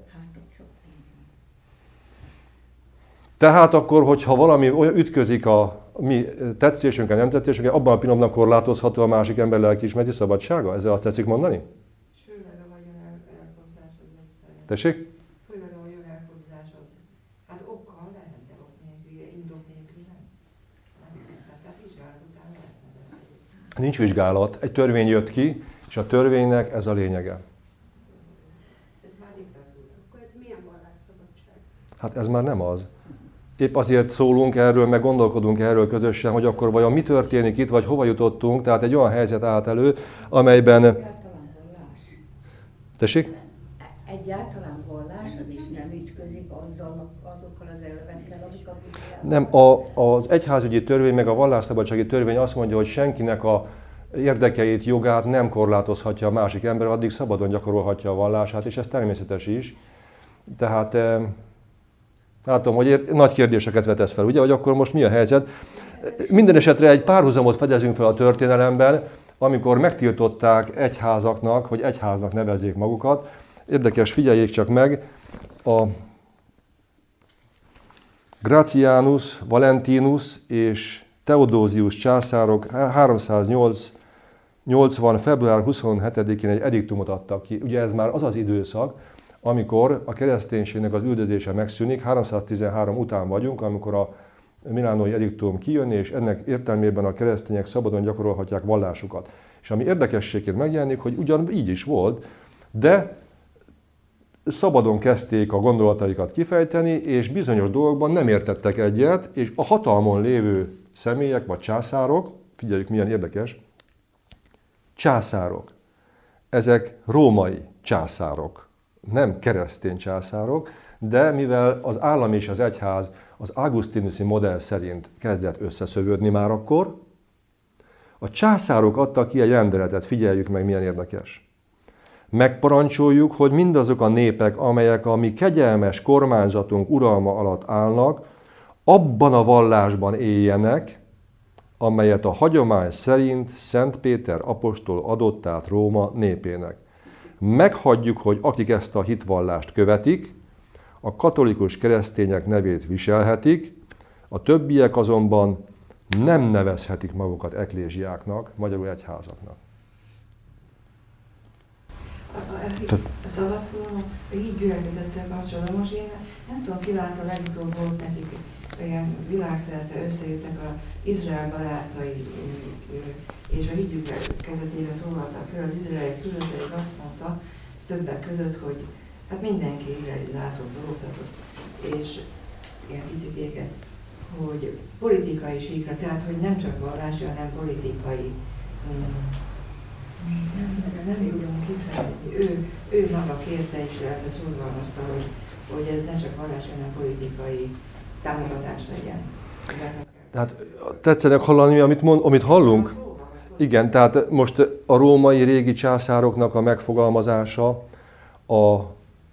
Tehát akkor, hogyha valami olyan ütközik a mi tetszésünkkel, nem tetszésünkkel, abban a pillanatban korlátozható a másik ember lelkiismereti szabadsága? Ezzel azt tetszik mondani? Főleg a vagyon elkobzás az. Tessék? Főleg a vagyon elkobzás az. Hát okkal lehet, de ok nélkül, indok nélkül nem. Tehát vizsgálat után lehetne. Nincs vizsgálat. Egy törvény jött ki, és a törvénynek ez a lényege. Ez már diktatúra. Akkor ez milyen vallásszabadság? Hát ez már nem az. Épp azért szólunk erről, meg gondolkodunk erről közösen, hogy akkor vajon mi történik itt, vagy hova jutottunk, tehát egy olyan helyzet állt elő, amelyben... Egyáltalán vallás. Tessék? Egyáltalán vallás, az is nem ütközik azzal, azokkal az elvekkel, amik a Bibliában. Nem, a, az egyházügyi törvény, meg a vallásszabadsági törvény azt mondja, hogy senkinek a érdekeit, jogát nem korlátozhatja a másik ember, addig szabadon gyakorolhatja a vallását, és ez természetes is. Tehát... Látom, hogy nagy kérdéseket vetesz fel, ugye, hogy akkor most mi a helyzet. Minden esetre egy párhuzamot fedezünk fel a történelemben, amikor megtiltották egyházaknak, hogy egyháznak nevezzék magukat. Érdekes, figyeljék csak meg, a Gratianus, Valentinus és Theodosius császárok háromszáznyolcvan. február huszonhetedikén egy ediktumot adtak ki. Ugye ez már az az időszak, amikor a kereszténységnek az üldözése megszűnik, háromszáztizenhárom után vagyunk, amikor a milánói ediktum kijön, és ennek értelmében a keresztények szabadon gyakorolhatják vallásukat. És ami érdekességként megjelenik, hogy ugyan így is volt, de szabadon kezdték a gondolataikat kifejteni, és bizonyos dolgokban nem értettek egyet, és a hatalmon lévő személyek, vagy császárok, figyeljük milyen érdekes, császárok, ezek római császárok, nem keresztény császárok, de mivel az állam és az egyház az augustinuszi modell szerint kezdett összeszövődni már akkor, a császárok adtak ki egy rendeletet, figyeljük meg, milyen érdekes. Megparancsoljuk, hogy mindazok a népek, amelyek a mi kegyelmes kormányzatunk uralma alatt állnak, abban a vallásban éljenek, amelyet a hagyomány szerint Szent Péter apostol adott át Róma népének. Meghagyjuk, hogy akik ezt a hitvallást követik, a katolikus keresztények nevét viselhetik, a többiek azonban nem nevezhetik magukat eklésiáknak, magyarul egyházaknak. A szabadszóló, a hídgyülekezettel kapcsolatban, most én nem tudom, ki lát, a legutóbb volt nekik, ilyen világszerte összejöttek az Izrael barátai, és a hídgyülekezetére szólaltak föl, az izraeli küldöttek azt mondta többek között, hogy hát mindenki izraeli zászlót dolgoztatott, és ilyen picikéket, hogy politikai síkra, tehát hogy nem csak vallási, hanem politikai. Nem, nem tudom kifejezni. Ő, ő maga kérte és illetve szorgalmazta, hogy, hogy ez ne csak vallási, hanem politikai támogatás legyen. Tehát tetszenek hallani, amit, mond, amit hallunk? Igen, tehát most a római régi császároknak a megfogalmazása, az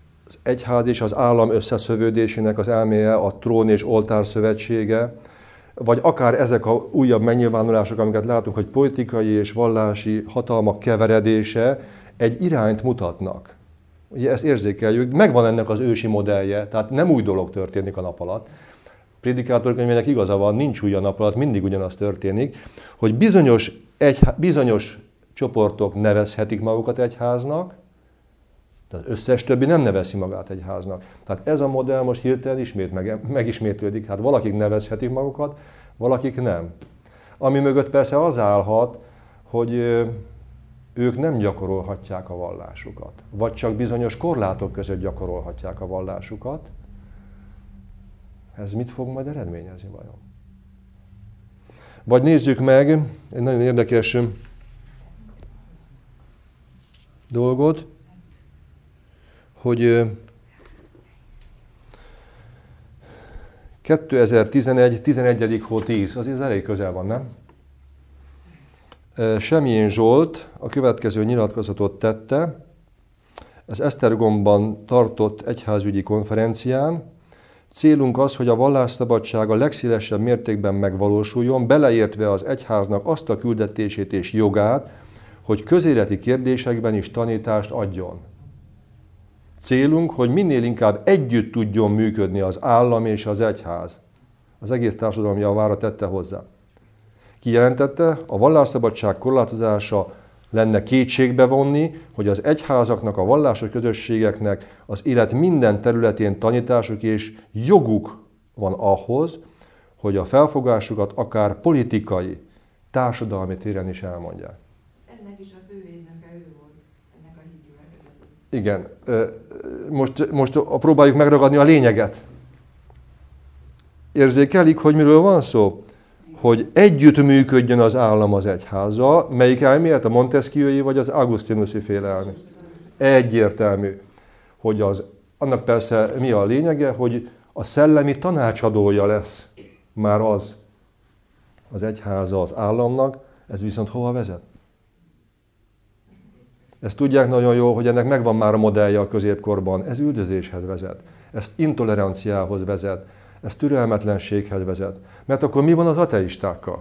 egyház és az állam összeszövődésének az elméje, a trón és oltár szövetsége, vagy akár ezek a újabb megnyilvánulások, amiket látunk, hogy politikai és vallási hatalmak keveredése egy irányt mutatnak. Ugye ezt érzékeljük, megvan ennek az ősi modellje, tehát nem új dolog történik a nap alatt. A Prédikátor könyvének igaza van, nincs új a nap alatt, mindig ugyanaz történik, hogy bizonyos, egy, bizonyos csoportok nevezhetik magukat egyháznak, tehát összes többi nem nevezi magát egyháznak. Tehát ez a modell most hirtelen ismét meg, megismétlődik. Hát valakik nevezhetik magukat, valakik nem. Ami mögött persze az állhat, hogy ők nem gyakorolhatják a vallásukat, vagy csak bizonyos korlátok között gyakorolhatják a vallásukat. Ez mit fog majd eredményezni vajon? Vagy nézzük meg egy nagyon érdekes dolgot, hogy kétezer-tizenegy. tizenegyedik hó tíz, az elég közel van, nem? Semjén Zsolt a következő nyilatkozatot tette, az Esztergomban tartott egyházügyi konferencián. Célunk az, hogy a vallásszabadság a legszélesebb mértékben megvalósuljon, beleértve az egyháznak azt a küldetését és jogát, hogy közéleti kérdésekben is tanítást adjon. Célunk, hogy minél inkább együtt tudjon működni az állam és az egyház. Az egész társadalom javára tette hozzá. Kijelentette, a vallásszabadság korlátozása lenne kétségbe vonni, hogy az egyházaknak, a vallásos közösségeknek az élet minden területén tanításuk és joguk van ahhoz, hogy a felfogásukat akár politikai, társadalmi téren is elmondják. Ennek is a fővédnöke ő volt, ennek a hídgyülekezetnek. Igen. Most, most próbáljuk megragadni a lényeget. Érzékelik, hogy miről van szó? Hogy együttműködjön az állam az egyházzal, melyik elmélet, a Montesquieu-i vagy az Augustinus-i féle elmélet. Egyértelmű, hogy az, annak persze mi a lényege, hogy a szellemi tanácsadója lesz már az az egyháza az államnak, ez viszont hova vezet? Ezt tudják nagyon jól, hogy ennek megvan már a modellje a középkorban, ez üldözéshez vezet, ez intoleranciához vezet, ez türelmetlenséghez vezet. Mert akkor mi van az ateistákkal?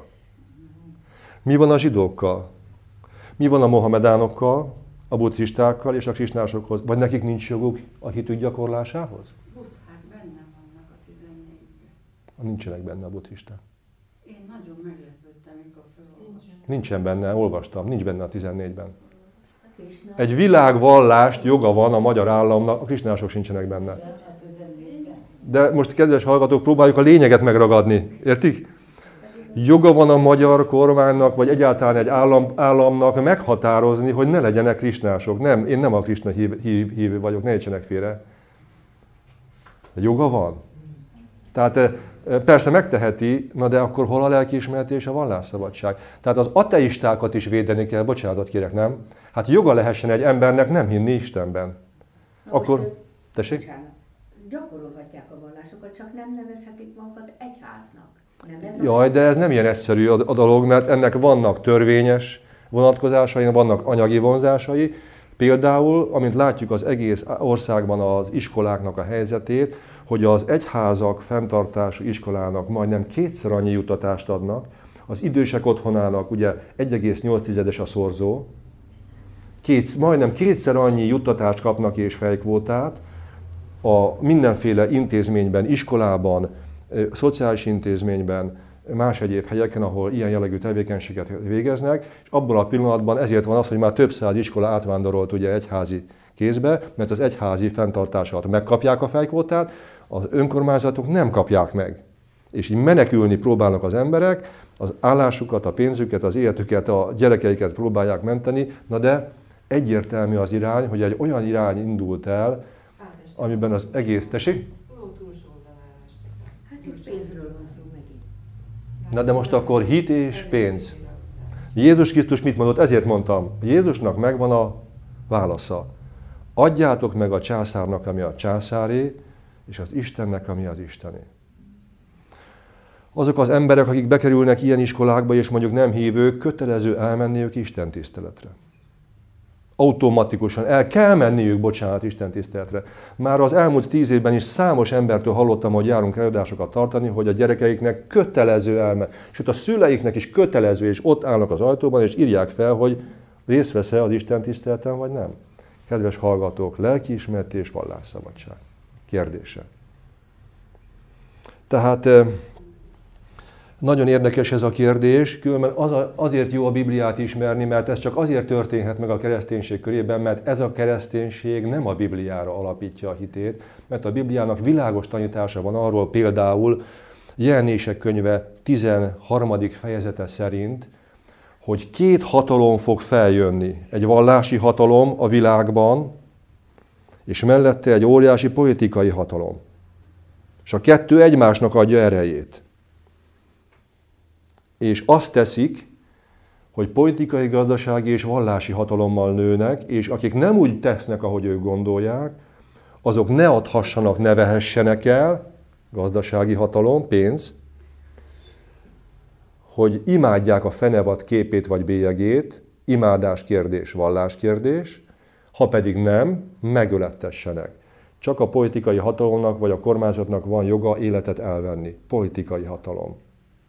Mi van a zsidókkal? Mi van a mohamedánokkal, a buddhistákkal és a krisnásokhoz? Vagy nekik nincs joguk a hitük gyakorlásához? Buddhák benne vannak a tizennégyben. Nincsenek benne a buddhisták. Én nagyon meglepődtem, amikor felolvastam. Nincsen benne, olvastam, nincs benne a tizennégyben. Egy világvallást joga van a magyar államnak, a krisnások sincsenek benne. De most, kedves hallgatók, próbáljuk a lényeget megragadni. Értik? Joga van a magyar kormánynak, vagy egyáltalán egy állam, államnak meghatározni, hogy ne legyenek krisnások. Nem, én nem a krisna hív, hív, hívő vagyok, ne értsenek félre. De joga van. Tehát persze megteheti, na de akkor hol a lelkiismeret és a vallásszabadság? Tehát az ateistákat is védeni kell, bocsánatot kérek, nem? Hát joga lehessen egy embernek nem hinni Istenben. Na akkor, most, tessék? Bocsánat, gyakorolhatják a vallásokat, csak nem nevezhetik magukat egyháznak. Nem ez Jaj, a... de ez nem ilyen egyszerű a dolog, mert ennek vannak törvényes vonatkozásai, vannak anyagi vonzásai. Például, amint látjuk az egész országban az iskoláknak a helyzetét, hogy az egyházak fenntartású iskolának majdnem kétszer annyi juttatást adnak, az idősek otthonának ugye egy egész nyolc a szorzó, két, majdnem kétszer annyi juttatást kapnak és fejkvótát, a mindenféle intézményben, iskolában, szociális intézményben, más egyéb helyeken, ahol ilyen jellegű tevékenységet végeznek, és abban a pillanatban ezért van az, hogy már több száz iskola átvándorolt ugye egyházi kézbe, mert az egyházi fenntartását megkapják a fejkvótát, az önkormányzatok nem kapják meg. És így menekülni próbálnak az emberek, az állásukat, a pénzüket, az életüket, a gyerekeiket próbálják menteni, na de egyértelmű az irány, hogy egy olyan irány indult el, amiben az egész... Tessék? Hát itt pénzről van szó megint. Na de most akkor hit és pénz. Jézus Krisztus mit mondott? Ezért mondtam, Jézusnak megvan a válasza. Adjátok meg a császárnak, ami a császáré, és az Istennek, ami az Istené. Azok az emberek, akik bekerülnek ilyen iskolákba, és mondjuk nem hívők, kötelező elmenniük Isten tiszteletre. Automatikusan el kell menniük, bocsánat, Isten tiszteletre. Már az elmúlt tíz évben is számos embertől hallottam, hogy járunk előadásokat tartani, hogy a gyerekeiknek kötelező elme, sőt a szüleiknek is kötelező, és ott állnak az ajtóban, és írják fel, hogy részt vesz-e az Isten tiszteleten, vagy nem. Kedves hallgatók, lelkiismereti és vallásszabadság kérdése. Tehát nagyon érdekes ez a kérdés, különben az a, azért jó a Bibliát ismerni, mert ez csak azért történhet meg a kereszténység körében, mert ez a kereszténység nem a Bibliára alapítja a hitét, mert a Bibliának világos tanítása van arról, például Jelenések könyve tizenharmadik fejezete szerint, hogy két hatalom fog feljönni. Egy vallási hatalom a világban, és mellette egy óriási politikai hatalom. És a kettő egymásnak adja erejét. És azt teszik, hogy politikai, gazdasági és vallási hatalommal nőnek, és akik nem úgy tesznek, ahogy ők gondolják, azok ne adhassanak, ne vehessenek el, gazdasági hatalom, pénz, hogy imádják a fenevad képét vagy bélyegét, imádás kérdés, vallás kérdés, ha pedig nem, megölettessenek. Csak a politikai hatalomnak vagy a kormányzatnak van joga életet elvenni. Politikai hatalom.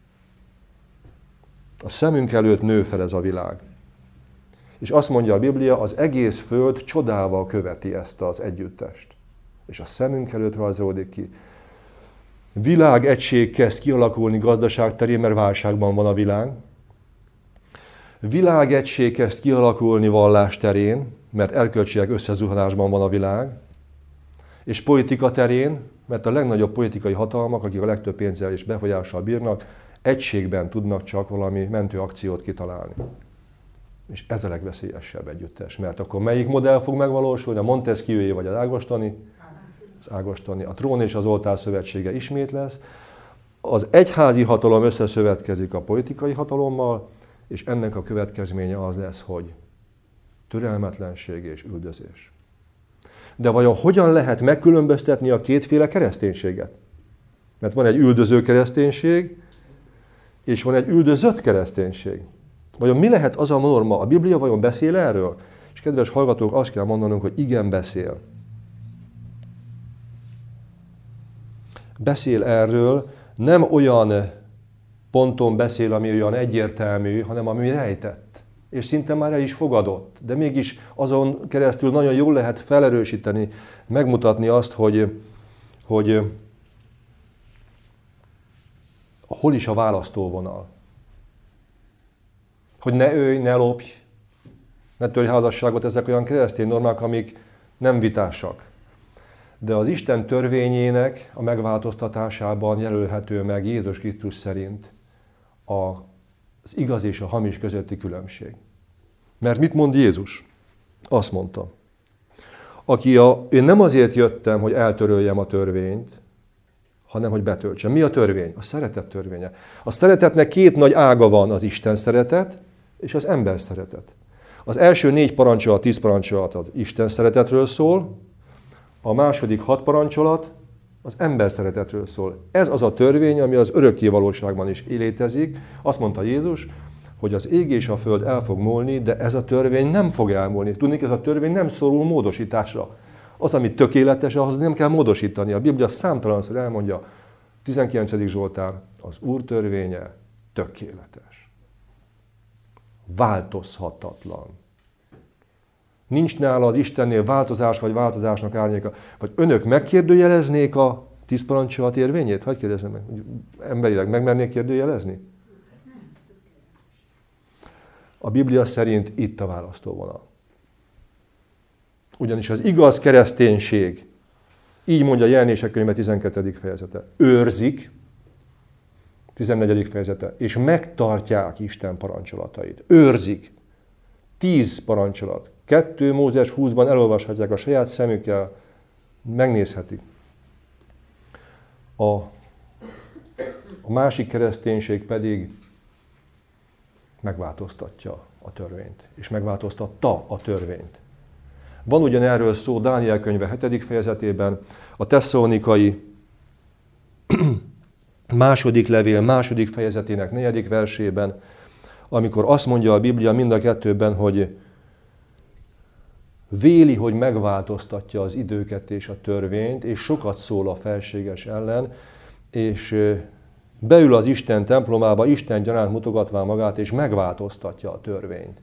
A szemünk előtt nő fel ez a világ. És azt mondja a Biblia, az egész föld csodával követi ezt az együttest. És a szemünk előtt rajzolódik ki. Világegység kezd kialakulni gazdaság terén, mert válságban van a világ. Világegység kezd kialakulni vallás terén, mert erkölcsileg összezuhanásban van a világ. És politika terén, mert a legnagyobb politikai hatalmak, akik a legtöbb pénzzel és befolyással bírnak, egységben tudnak csak valami mentőakciót kitalálni. És ez a legveszélyesebb együttes, mert akkor melyik modell fog megvalósulni? A Montesquieu-é vagy az Ágostoni? Az Ágostoni. A trón és az oltár szövetsége ismét lesz. Az egyházi hatalom összeszövetkezik a politikai hatalommal, és ennek a következménye az lesz, hogy türelmetlenség és üldözés. De vajon hogyan lehet megkülönböztetni a kétféle kereszténységet? Mert van egy üldöző kereszténység, és van egy üldözött kereszténység. Vajon mi lehet az a norma? A Biblia vajon beszél erről? És kedves hallgatók, azt kell mondanunk, hogy igen, beszél. Beszél erről, nem olyan ponton beszél, ami olyan egyértelmű, hanem ami rejtett. És szinte már el is fogadott. De mégis azon keresztül nagyon jól lehet felerősíteni, megmutatni azt, hogy, hogy hol is a választóvonal. Hogy ne ölj, ne lopj, ne törj házasságot, ezek olyan keresztény normák, amik nem vitásak. De az Isten törvényének a megváltoztatásában jelölhető meg Jézus Krisztus szerint az igaz és a hamis közötti különbség. Mert mit mond Jézus? Azt mondta, aki a, én nem azért jöttem, hogy eltöröljem a törvényt, hanem hogy betöltsem. Mi a törvény? A szeretet törvénye. A szeretetnek két nagy ága van, az Isten szeretet és az ember szeretet. Az első négy parancsolat, tíz parancsolat az Isten szeretetről szól, a második hat parancsolat az ember szeretetről szól. Ez az a törvény, ami az örökké valóságban is létezik. Azt mondta Jézus, hogy az ég és a föld el fog múlni, de ez a törvény nem fog elmúlni. Tudni, ez a törvény nem szorul módosításra. Az, ami tökéletes, ahhoz nem kell módosítani. A Biblia számtalanszor elmondja, tizenkilencedik Zsoltár, az Úr törvénye tökéletes. Változhatatlan. Nincs nála az Istennél változás vagy változásnak árnyéka. Vagy önök megkérdőjeleznék a tíz parancsolat érvényét? Hadd kérdezzem meg. Emberileg megmernék kérdőjelezni? A Biblia szerint itt a választóvonal. Ugyanis az igaz kereszténység, így mondja Jelenések könyve tizenkettedik fejezete, őrzik, tizennegyedik fejezete, és megtartják Isten parancsolatait. Őrzik. Tíz parancsolat. Kettő Mózes húszban elolvashatják a saját szemükkel, megnézhetik. A, a másik kereszténység pedig megváltoztatja a törvényt, és megváltoztatta a törvényt. Van ugyanerről szó Dániel könyve hetedik fejezetében, a tesszalonikai második levél második fejezetének negyedik versében, amikor azt mondja a Biblia mind a kettőben, hogy véli, hogy megváltoztatja az időket és a törvényt, és sokat szól a felséges ellen, és beül az Isten templomába, Isten gyanánt mutogatván magát, és megváltoztatja a törvényt.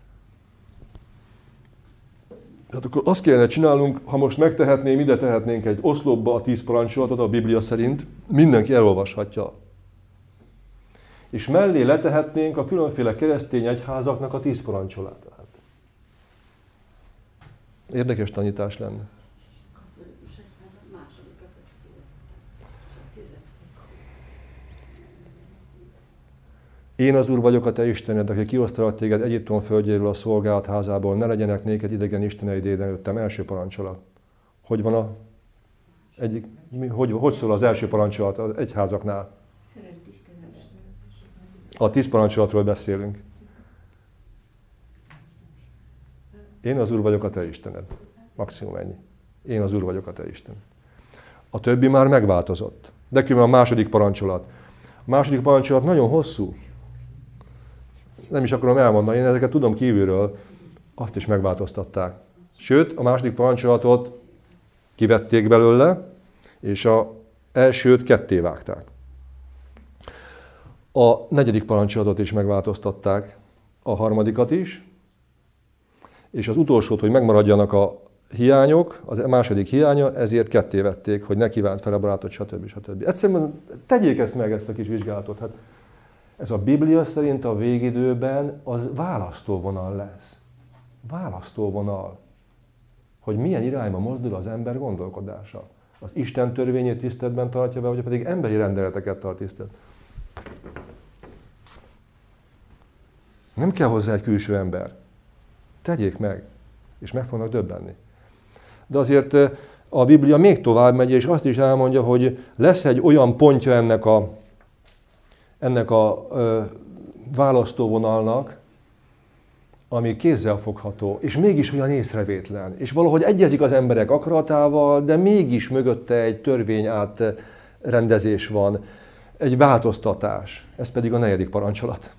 Tehát akkor azt kellene csinálnunk, ha most megtehetném, ide tehetnénk egy oszlopba a tíz parancsolatot a Biblia szerint, mindenki elolvashatja. És mellé letehetnénk a különféle keresztény egyházaknak a tíz parancsolatát. Érdekes tanítás lenne. Én az Úr vagyok a te Istened, aki kiosztalak téged Egyiptom földjéről a szolgálat házából, ne legyenek néked idegen isteneid én előttem. Első parancsolat. Hogy van a egyik, mi, hogy, hogy szól az első parancsolat az egyházaknál? A tíz parancsolatról beszélünk. Én az Úr vagyok a te Istened. Maximum ennyi. Én az Úr vagyok a te Istened. A többi már megváltozott. De különben a második parancsolat. A második parancsolat nagyon hosszú. Nem is akarom elmondani, én ezeket tudom kívülről, azt is megváltoztatták. Sőt, a második parancsolatot kivették belőle, és az elsőt ketté vágták. A negyedik parancsolatot is megváltoztatták, a harmadikat is, és az utolsót, hogy megmaradjanak a hiányok, az második hiánya, ezért ketté vették, hogy ne kívánt fel a barátot, stb. stb. Egyszerűen tegyék ezt meg, ezt a kis vizsgálatot. Hát ez a Biblia szerint a végidőben az választóvonal lesz. Választóvonal. Hogy milyen irányba mozdul az ember gondolkodása. Az Isten törvényét tiszteletben tartja be, vagy pedig emberi rendeleteket tart tiszteletben. Nem kell hozzá egy külső ember. Tegyék meg, és meg fognak döbbenni. De azért a Biblia még tovább megy, és azt is elmondja, hogy lesz egy olyan pontja ennek a, ennek a ö, választóvonalnak, ami kézzelfogható, és mégis olyan észrevétlen. És valahogy egyezik az emberek akaratával, de mégis mögötte egy törvény átrendezés van, egy változtatás. Ez pedig a negyedik parancsolat.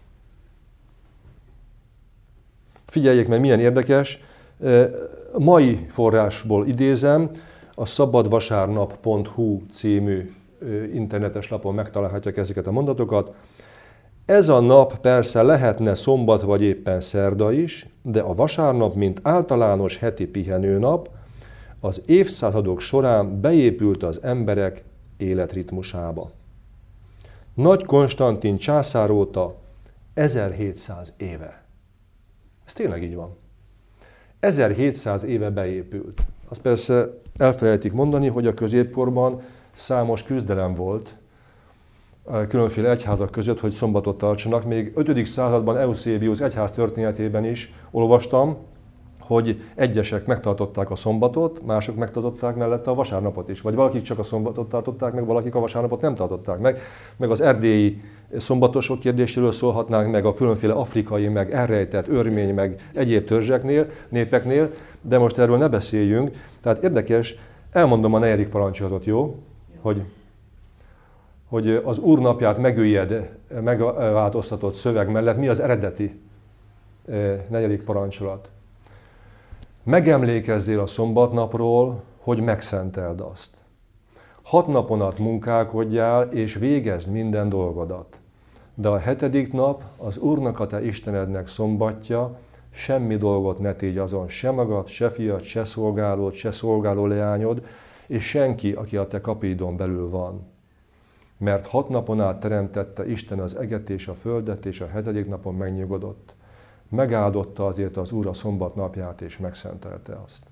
Figyeljék meg, milyen érdekes. Mai forrásból idézem, a szabadvasárnap pont hu című internetes lapon megtalálhatják ezeket a mondatokat. Ez a nap persze lehetne szombat vagy éppen szerda is, de a vasárnap, mint általános heti pihenőnap, az évszázadok során beépült az emberek életritmusába. Nagy Konstantin császár óta ezerhétszáz éve. Ez tényleg így van. ezerhétszáz éve beépült. Azt persze elfelejtik mondani, hogy a középkorban számos küzdelem volt különféle egyházak között, hogy szombatot tartsanak. Még ötödik században Eusebius egyház történetében is olvastam, hogy egyesek megtartották a szombatot, mások megtartották mellette a vasárnapot is. Vagy valakik csak a szombatot tartották meg, valakik a vasárnapot nem tartották meg. Meg az erdélyi szombatosok kérdéséről szólhatnánk, meg a különféle afrikai, meg elrejtett örmény, meg egyéb törzseknél, népeknél, de most erről ne beszéljünk. Tehát érdekes, elmondom a negyedik parancsolatot, jó? Hogy, hogy az Úr napját megüljed, megváltoztatott szöveg mellett mi az eredeti negyedik parancsolat. Megemlékezzél a szombatnapról, hogy megszenteld azt. Hat napon át munkálkodjál, és végezd minden dolgodat. De a hetedik nap az Úrnak a te Istenednek szombatja, semmi dolgot ne tégy azon, se magad, se fiat, se szolgálód, se szolgáló leányod, és senki, aki a te kapidon belül van. Mert hat napon át teremtette Isten az eget és a földet, és a hetedik napon megnyugodott. Megáldotta azért az Úr a szombat napját, és megszentelte azt.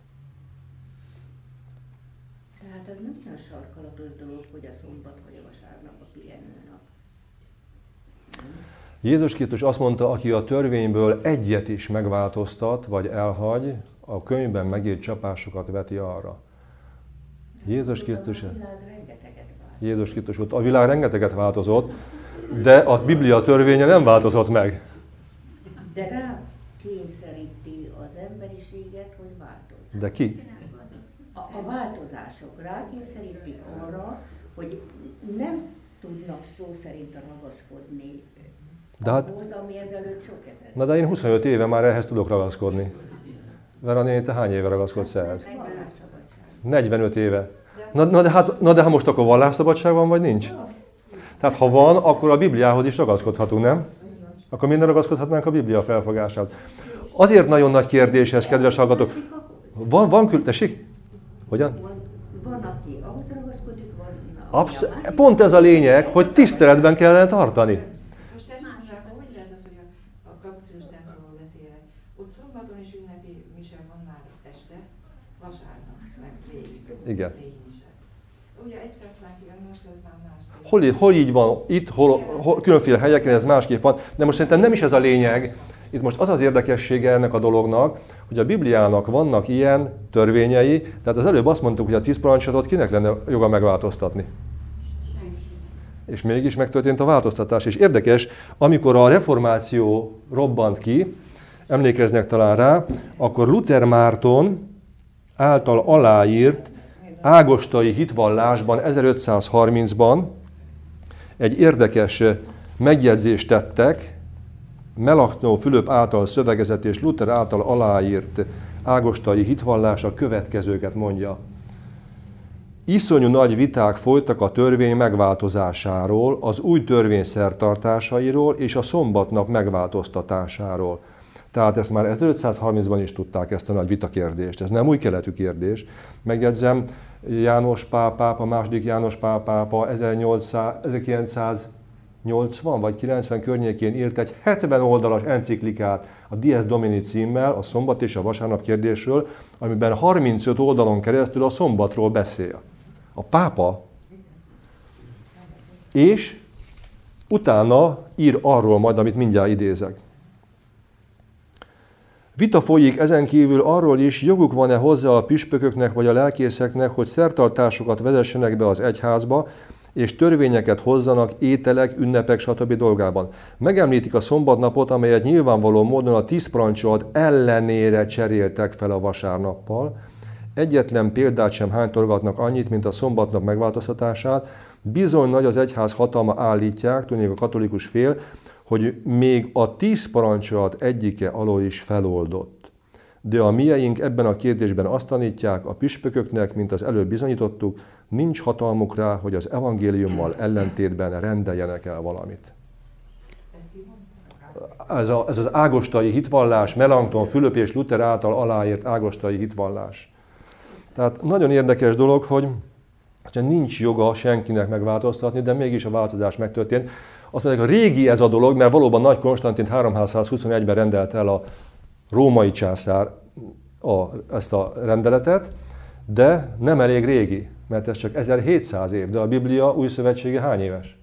Tehát ez nem olyan sarkalatos dolog, hogy a szombat vagy a vasárnap a pihenőnap. Jézus Krisztus azt mondta, aki a törvényből egyet is megváltoztat, vagy elhagy, a könyvben megírt csapásokat veti arra. Jézus Krisztus, Jézus Krisztus volt. A világ rengeteget változott, de a Biblia törvénye nem változott meg. De rá kényszeríti az emberiséget, hogy változzon. De ki? A, a változások rá kényszerítik arra, hogy nem tudnak szó szerint ragaszkodni de hát, ahhoz, ami ezelőtt sok ezer. Na de én huszonöt éve már ehhez tudok ragaszkodni. Vera néni, te hány éve ragaszkodsz ehhez? Vallásszabadság. negyvenöt éve. Na, na, de hát, na de ha most akkor vallásszabadság van, vagy nincs? Tehát ha van, akkor a Bibliához is ragaszkodhatunk, nem? Akkor minden ragaszkodhatnánk a Biblia felfogásához. Azért nagyon nagy kérdés ez, kedves hallgatók. Van, van kül... Tessék? Hogyan? Van, van, aki ahhoz ragaszkodik, van, Absz- Pont ez a lényeg, hogy tiszteletben kellene tartani. Most testvérem, hogy lehet az, hogy a, a kapucinus templomról beszélek? Ott szombaton is ünnepi mise van már este, vasárnap, meg végig. Igen. Négy mise. Ugye egyszer aztán ki, most ez már más. Hol, hol így van? Itt, hol, hol, különféle helyeken ez másképp van. De most szerintem nem is ez a lényeg. Itt most az az érdekessége ennek a dolognak, hogy a Bibliának vannak ilyen törvényei, tehát az előbb azt mondtuk, hogy a tíz parancsolatot kinek lenne joga megváltoztatni. És mégis megtörtént a változtatás. És érdekes, amikor a reformáció robbant ki, emlékeznek talán rá, akkor Luther Márton által aláírt ágostai hitvallásban ezerötszázharmincban egy érdekes megjegyzést tettek, Melanchthon Fülöp által szövegezett és Luther által aláírt ágostai hitvallás a következőket mondja. Iszonyú nagy viták folytak a törvény megváltozásáról, az új törvény szertartásairól és a szombatnap megváltoztatásáról. Tehát ezt már ezerötszázharmincban is tudták, ezt a nagy vitakérdést. Ez nem új keletű kérdés. Megjegyzem, János Pál pápa, második János Pál pápa ezerkilencszáznyolcvan vagy kilencven környékén írt egy hetven oldalas enciklikát a Dies Domini címmel, a szombat és a vasárnap kérdésről, amiben harmincöt oldalon keresztül a szombatról beszél. A pápa, és utána ír arról majd, amit mindjárt idézek. Vita folyik ezen kívül arról is, joguk van-e hozzá a püspököknek vagy a lelkészeknek, hogy szertartásokat vezessenek be az egyházba, és törvényeket hozzanak ételek, ünnepek, stb. Dolgában. Megemlítik a szombatnapot, amelyet nyilvánvaló módon a tíz parancsolat ellenére cseréltek fel a vasárnappal. Egyetlen példát sem hánytorgatnak annyit, mint a szombatnap megváltoztatását. Bizony nagy az egyház hatalma állítják, tudnék a katolikus fél, hogy még a tíz parancsolat egyike alól is feloldott. De a mieink ebben a kérdésben azt tanítják, a püspököknek, mint az előbb bizonyítottuk, nincs hatalmuk rá, hogy az evangéliummal ellentétben rendeljenek el valamit. Ez, a, ez az ágostai hitvallás, Melanchthon Fülöp és Luther által aláírt ágostai hitvallás. Tehát nagyon érdekes dolog, hogy nincs joga senkinek megváltoztatni, de mégis a változás megtörtént. Azt mondják, a régi ez a dolog, mert valóban Nagy Konstantint háromszázhuszonegyben rendelt el a római császár a, ezt a rendeletet, de nem elég régi, mert ez csak ezerhétszáz év, de a Biblia új szövetsége hány éves?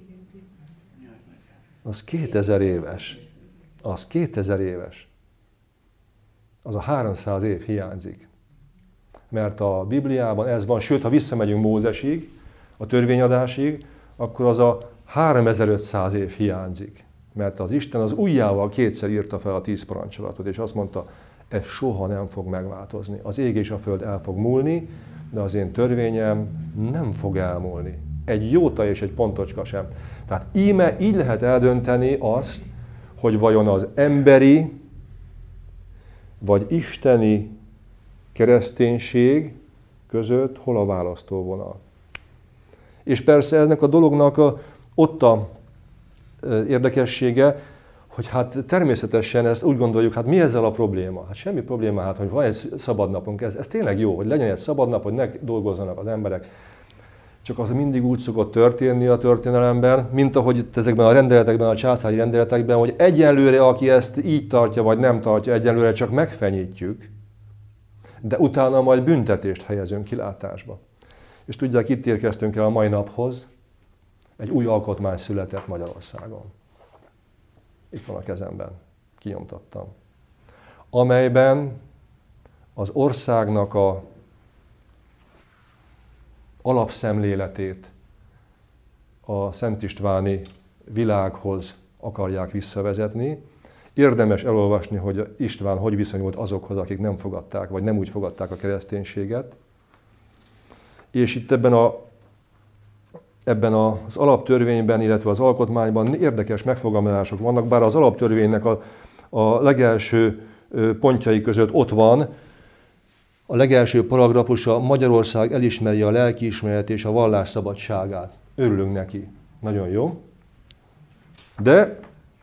Az kétezer éves. Az kétezer éves. Az a háromszáz év hiányzik. Mert a Bibliában ez van, sőt, ha visszamegyünk Mózesig, a törvényadásig, akkor az a háromezer-ötszáz év hiányzik. Mert az Isten az ujjával kétszer írta fel a tíz parancsolatot, és azt mondta, ez soha nem fog megváltozni. Az ég és a föld el fog múlni, de az én törvényem nem fog elmúlni. Egy jóta és egy pontocska sem. Tehát íme így lehet eldönteni azt, hogy vajon az emberi vagy isteni kereszténység között hol a választóvonal. És persze ennek a dolognak a, ott a érdekessége, hogy hát természetesen ezt úgy gondoljuk, hát mi ezzel a probléma? Hát semmi probléma, hát hogy van egy szabadnapunk, ez, ez tényleg jó, hogy legyen egy szabadnap, hogy ne dolgozzanak az emberek. Csak az mindig úgy szokott történni a történelemben, mint ahogy itt ezekben a rendeletekben, a császári rendeletekben, hogy egyenlőre, aki ezt így tartja, vagy nem tartja, egyenlőre csak megfenyítjük, de utána majd büntetést helyezünk kilátásba. És tudják, itt érkeztünk el a mai naphoz, egy új alkotmány született Magyarországon. Itt van a kezemben, kinyomtattam. Amelyben az országnak a alapszemléletét a Szent Istváni világhoz akarják visszavezetni. Érdemes elolvasni, hogy István hogy viszonyult azokhoz, akik nem fogadták, vagy nem úgy fogadták a kereszténységet. És itt ebben, a, ebben az alaptörvényben, illetve az alkotmányban érdekes megfogalmazások vannak, bár az alaptörvénynek a, a legelső pontjai között ott van, a legelső paragrafusa: Magyarország elismeri a lelkiismeret és a vallás szabadságát. Örülünk neki. Nagyon jó. De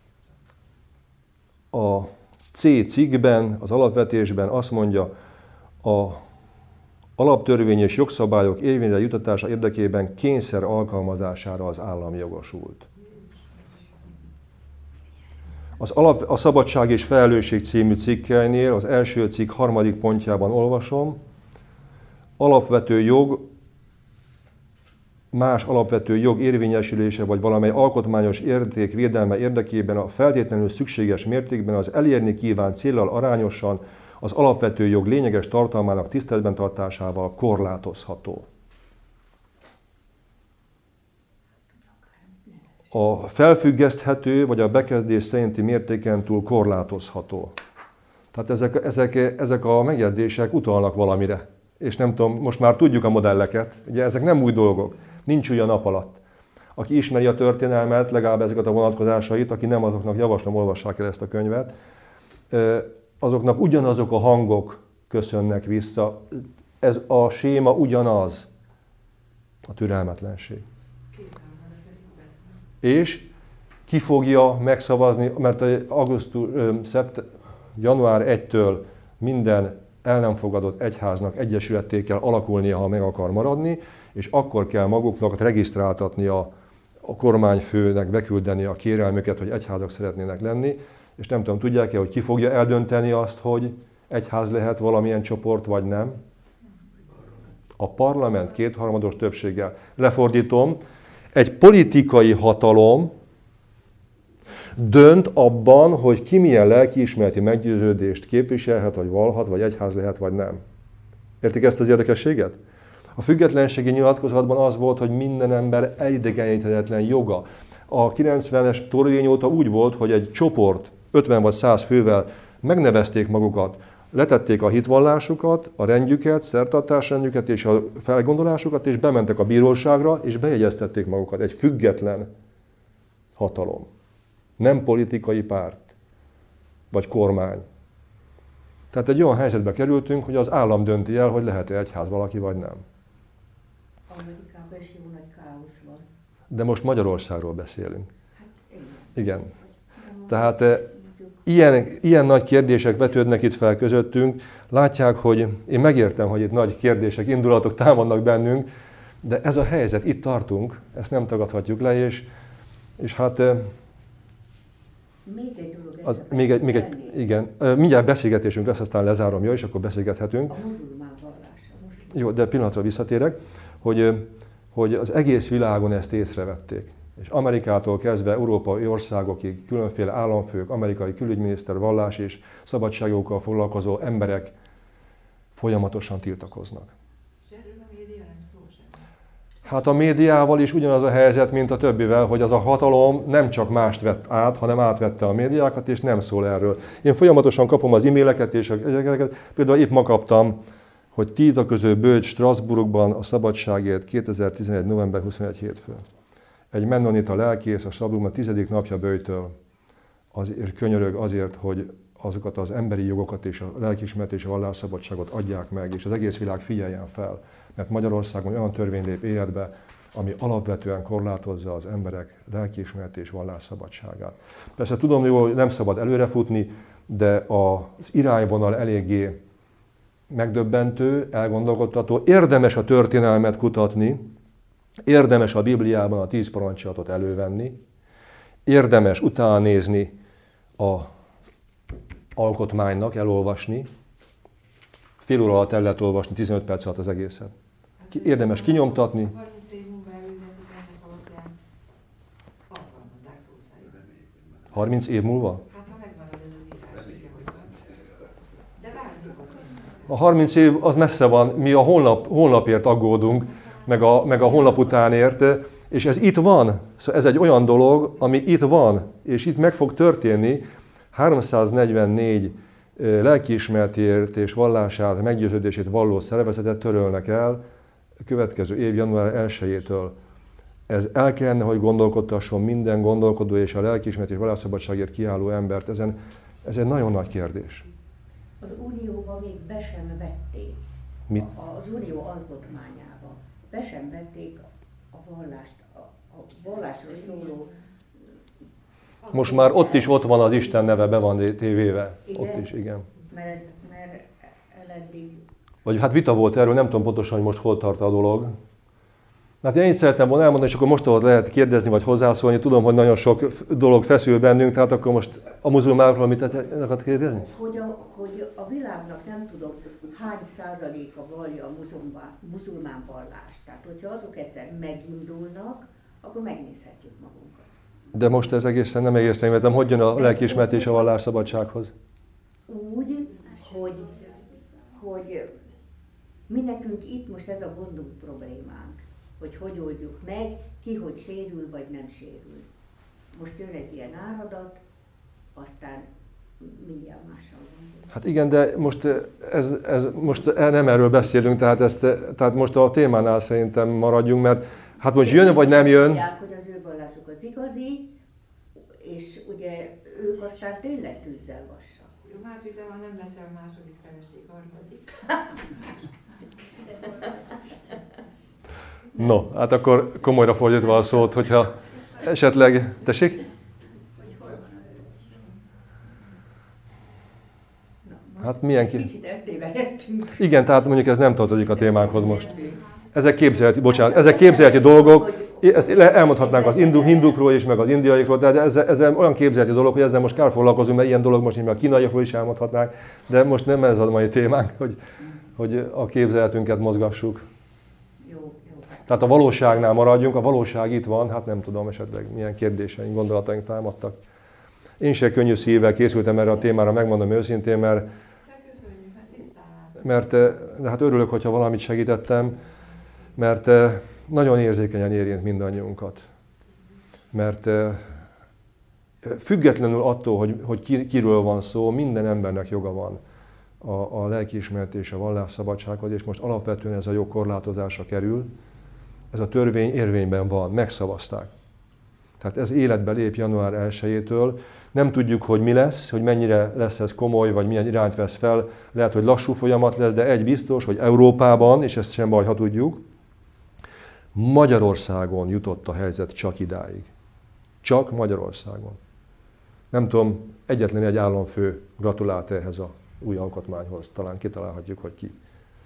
a C cikkben, az alapvetésben azt mondja, a alaptörvény és jogszabályok érvényre jutatása érdekében kényszer alkalmazására az állam jogosult. Az alap, a Szabadság és Felelősség című cikkeinél az első cikk harmadik pontjában olvasom: alapvető jog, más alapvető jog érvényesülése vagy valamely alkotmányos érték védelme érdekében a feltétlenül szükséges mértékben az elérni kívánt céllal arányosan az alapvető jog lényeges tartalmának tiszteletben tartásával korlátozható. A felfüggeszthető vagy a bekezdés szerinti mértéken túl korlátozható. Tehát ezek, ezek, ezek a megjegyzések utalnak valamire. És nem tudom, most már tudjuk a modelleket, ugye ezek nem új dolgok, nincs új a nap alatt. Aki ismeri a történelmet, legalább ezeket a vonatkozásait, aki nem, azoknak javaslom, olvassák el ezt a könyvet, azoknak ugyanazok a hangok köszönnek vissza. Ez a séma ugyanaz, a türelmetlenség. És ki fogja megszavazni, mert augusztus, szept, január elsejétől minden el nem fogadott egyháznak egyesületté kell alakulnia, ha meg akar maradni, és akkor kell maguknak regisztráltatni a, a kormányfőnek, beküldeni a kérelmüket, hogy egyházak szeretnének lenni, és nem tudom, tudják-e, hogy ki fogja eldönteni azt, hogy egyház lehet valamilyen csoport, vagy nem? A parlament kétharmados többséggel. Lefordítom, egy politikai hatalom dönt abban, hogy ki milyen lelkiismereti meggyőződést képviselhet, vagy vallhat, vagy egyház lehet, vagy nem. Értik ezt az érdekességet? A függetlenségi nyilatkozatban az volt, hogy minden ember elidegeníthetetlen joga. A kilencvenes törvény óta úgy volt, hogy egy csoport ötven vagy száz fővel megnevezték magukat, letették a hitvallásukat, a rendjüket, szertartásrendjüket és a felgondolásukat, és bementek a bíróságra, és bejegyeztették magukat. Egy független hatalom. Nem politikai párt, vagy kormány. Tehát egy olyan helyzetbe kerültünk, hogy az állam dönti el, hogy lehet-e egyház valaki, vagy nem. Amerikában is jó nagy káosz van. De most Magyarországról beszélünk. Hát, igen. Tehát e, ilyen, ilyen nagy kérdések vetődnek itt fel közöttünk. Látják, hogy én megértem, hogy itt nagy kérdések, indulatok támadnak bennünk, de ez a helyzet, itt tartunk, ezt nem tagadhatjuk le, és, és hát... E, Még egy dolog. Az, még egy, még egy, igen, mindjárt beszélgetésünk lesz, aztán lezárom, ja, és akkor beszélgethetünk. A muzulmán vallása. Jó, de pillanatra visszatérek, hogy, hogy az egész világon ezt észrevették. És Amerikától kezdve európai országokig különféle államfők, amerikai külügyminiszter, vallás és szabadságokkal foglalkozó emberek folyamatosan tiltakoznak. Hát a médiával is ugyanaz a helyzet, mint a többivel, hogy az a hatalom nem csak mást vett át, hanem átvette a médiákat, és nem szól erről. Én folyamatosan kapom az e-maileket, és ezeket, például épp ma kaptam, hogy tiltakozó bölcs Strasbourgban a szabadságért kétezer-tizenegy. november huszonegyedike hétfőn. Egy mennonita lelkész a Strasbourgban tizedik napja böjtöl, az, és könyörög azért, hogy azokat az emberi jogokat és a lelkiismeret és a vallásszabadságot adják meg, és az egész világ figyeljen fel. Mert Magyarországon olyan törvény lép életbe, ami alapvetően korlátozza az emberek lelkiismeret és vallásszabadságát. Persze tudom jól, hogy nem szabad előrefutni, de az irányvonal eléggé megdöbbentő, elgondolkodtató. Érdemes a történelmet kutatni, érdemes a Bibliában a tíz parancsolatot elővenni, érdemes utána nézni a alkotmánynak, elolvasni. Fél óra alatt el lehet olvasni, tizenöt perc alatt az egészet. Érdemes kinyomtatni. harminc év múlva? A harminc év az messze van, mi a holnap, holnapért aggódunk, meg a, meg a holnap utánért, és ez itt van. Szóval ez egy olyan dolog, ami itt van, és itt meg fog történni. háromszáznegyvennégy lelkiismeretért és vallását, meggyőződését valló szervezetet törölnek el a következő év január elsejétől. Ez el kellene, hogy gondolkodtasson minden gondolkodó és a lelkiismeret és vallásszabadságért kiálló embert. Ezen, ez egy nagyon nagy kérdés. Az Unióba még be sem vették. Mit? A, az Unió alkotmányába be sem vették a vallást, a, a vallásról szóló. Most már ott is ott van az Isten neve, be van tévéve. Igen? Ott is, igen. Mert, mert eleddig... Vagy hát vita volt erről, nem tudom pontosan, hogy most hol tart a dolog. Hát én így szerettem volna elmondani, és akkor most ahol lehet kérdezni, vagy hozzászólni. Tudom, hogy nagyon sok dolog feszül bennünk, tehát akkor most a muzulmánokról mit akart kérdezni? Hogy a, hogy a világnak nem tudom, hány százaléka vallja a muzulmán, muzulmán vallást. Tehát, hogyha azok egyszer megindulnak, akkor megnézhetjük magunkat. De most ez egészen nem egészen értem, hogy jön a lelkiismeretés a vallásszabadsághoz? Úgy, hogy, hogy mi nekünk itt most ez a gondunk, problémánk, hogy hogy oldjuk meg, ki hogy sérül vagy nem sérül. Most jön egy ilyen áradat, aztán mindjárt mással gondolunk. Hát igen, de most, ez, ez, most nem erről beszélünk, tehát, ezt, tehát most a témánál szerintem maradjunk, mert hát most jön vagy nem jön. Tudják, hogy az ő vallásuk az igazi, és ugye ők aztán tényleg tűzzel vassak. Jó, hát ide van, nem leszel második feleség, harmadik. No, hát akkor komolyra fordítva a szót, hogyha esetleg... Tessék? Hát milyen ki... Kicsit eltévejettünk. Igen, tehát mondjuk ez nem tartozik a témánkhoz most. Ezek képzeleti, bocsánat, ezek képzeleti dolgok, ezt elmondhatnánk az hindu, hindukról is, meg az indiaikról, de ez, ez olyan képzeleti dolog, hogy ezzel most kár foglalkozunk, mert ilyen dolog most így, mert a kínaiakról is elmondhatnánk, de most nem ez a mai témánk, hogy, hogy a képzeletünket mozgassuk. Tehát a valóságnál maradjunk, a valóság itt van, hát nem tudom esetleg milyen kérdéseink, gondolataink támadtak. Én se könnyű szívvel készültem erre a témára, megmondom őszintén, mert, mert de hát örülök, hogyha valamit segítettem, mert nagyon érzékenyen érint mindannyiunkat. Mert függetlenül attól, hogy, hogy kiről van szó, minden embernek joga van a, a lelkiismeret és a vallásszabadsághoz, és most alapvetően ez a jog korlátozásra kerül. Ez a törvény érvényben van, megszavazták. Tehát ez életbe lép január elsejétől. Nem tudjuk, hogy mi lesz, hogy mennyire lesz ez komoly, vagy milyen irányt vesz fel. Lehet, hogy lassú folyamat lesz, de egy biztos, hogy Európában, és ezt sem baj, ha tudjuk, Magyarországon jutott a helyzet csak idáig. Csak Magyarországon. Nem tudom, egyetlen egy államfő gratulált ehhez a új alkotmányhoz. Talán kitalálhatjuk, hogy ki.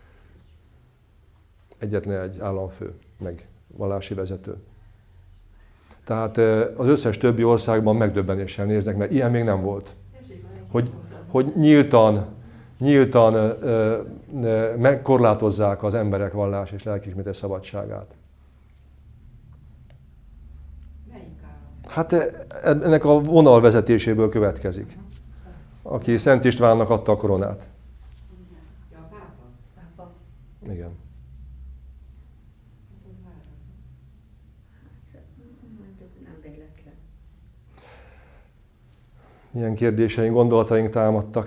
Egyetlen egy államfő, meg vallási vezető. Tehát az összes többi országban megdöbbenéssel néznek, mert ilyen még nem volt. Hogy, hogy nyíltan, nyíltan megkorlátozzák az emberek vallás és lelkiismeret szabadságát. Hát ennek a vonalvezetéséből következik, aki Szent Istvánnak adta a koronát. Igen. Ilyen kérdéseink, gondolataink támadtak.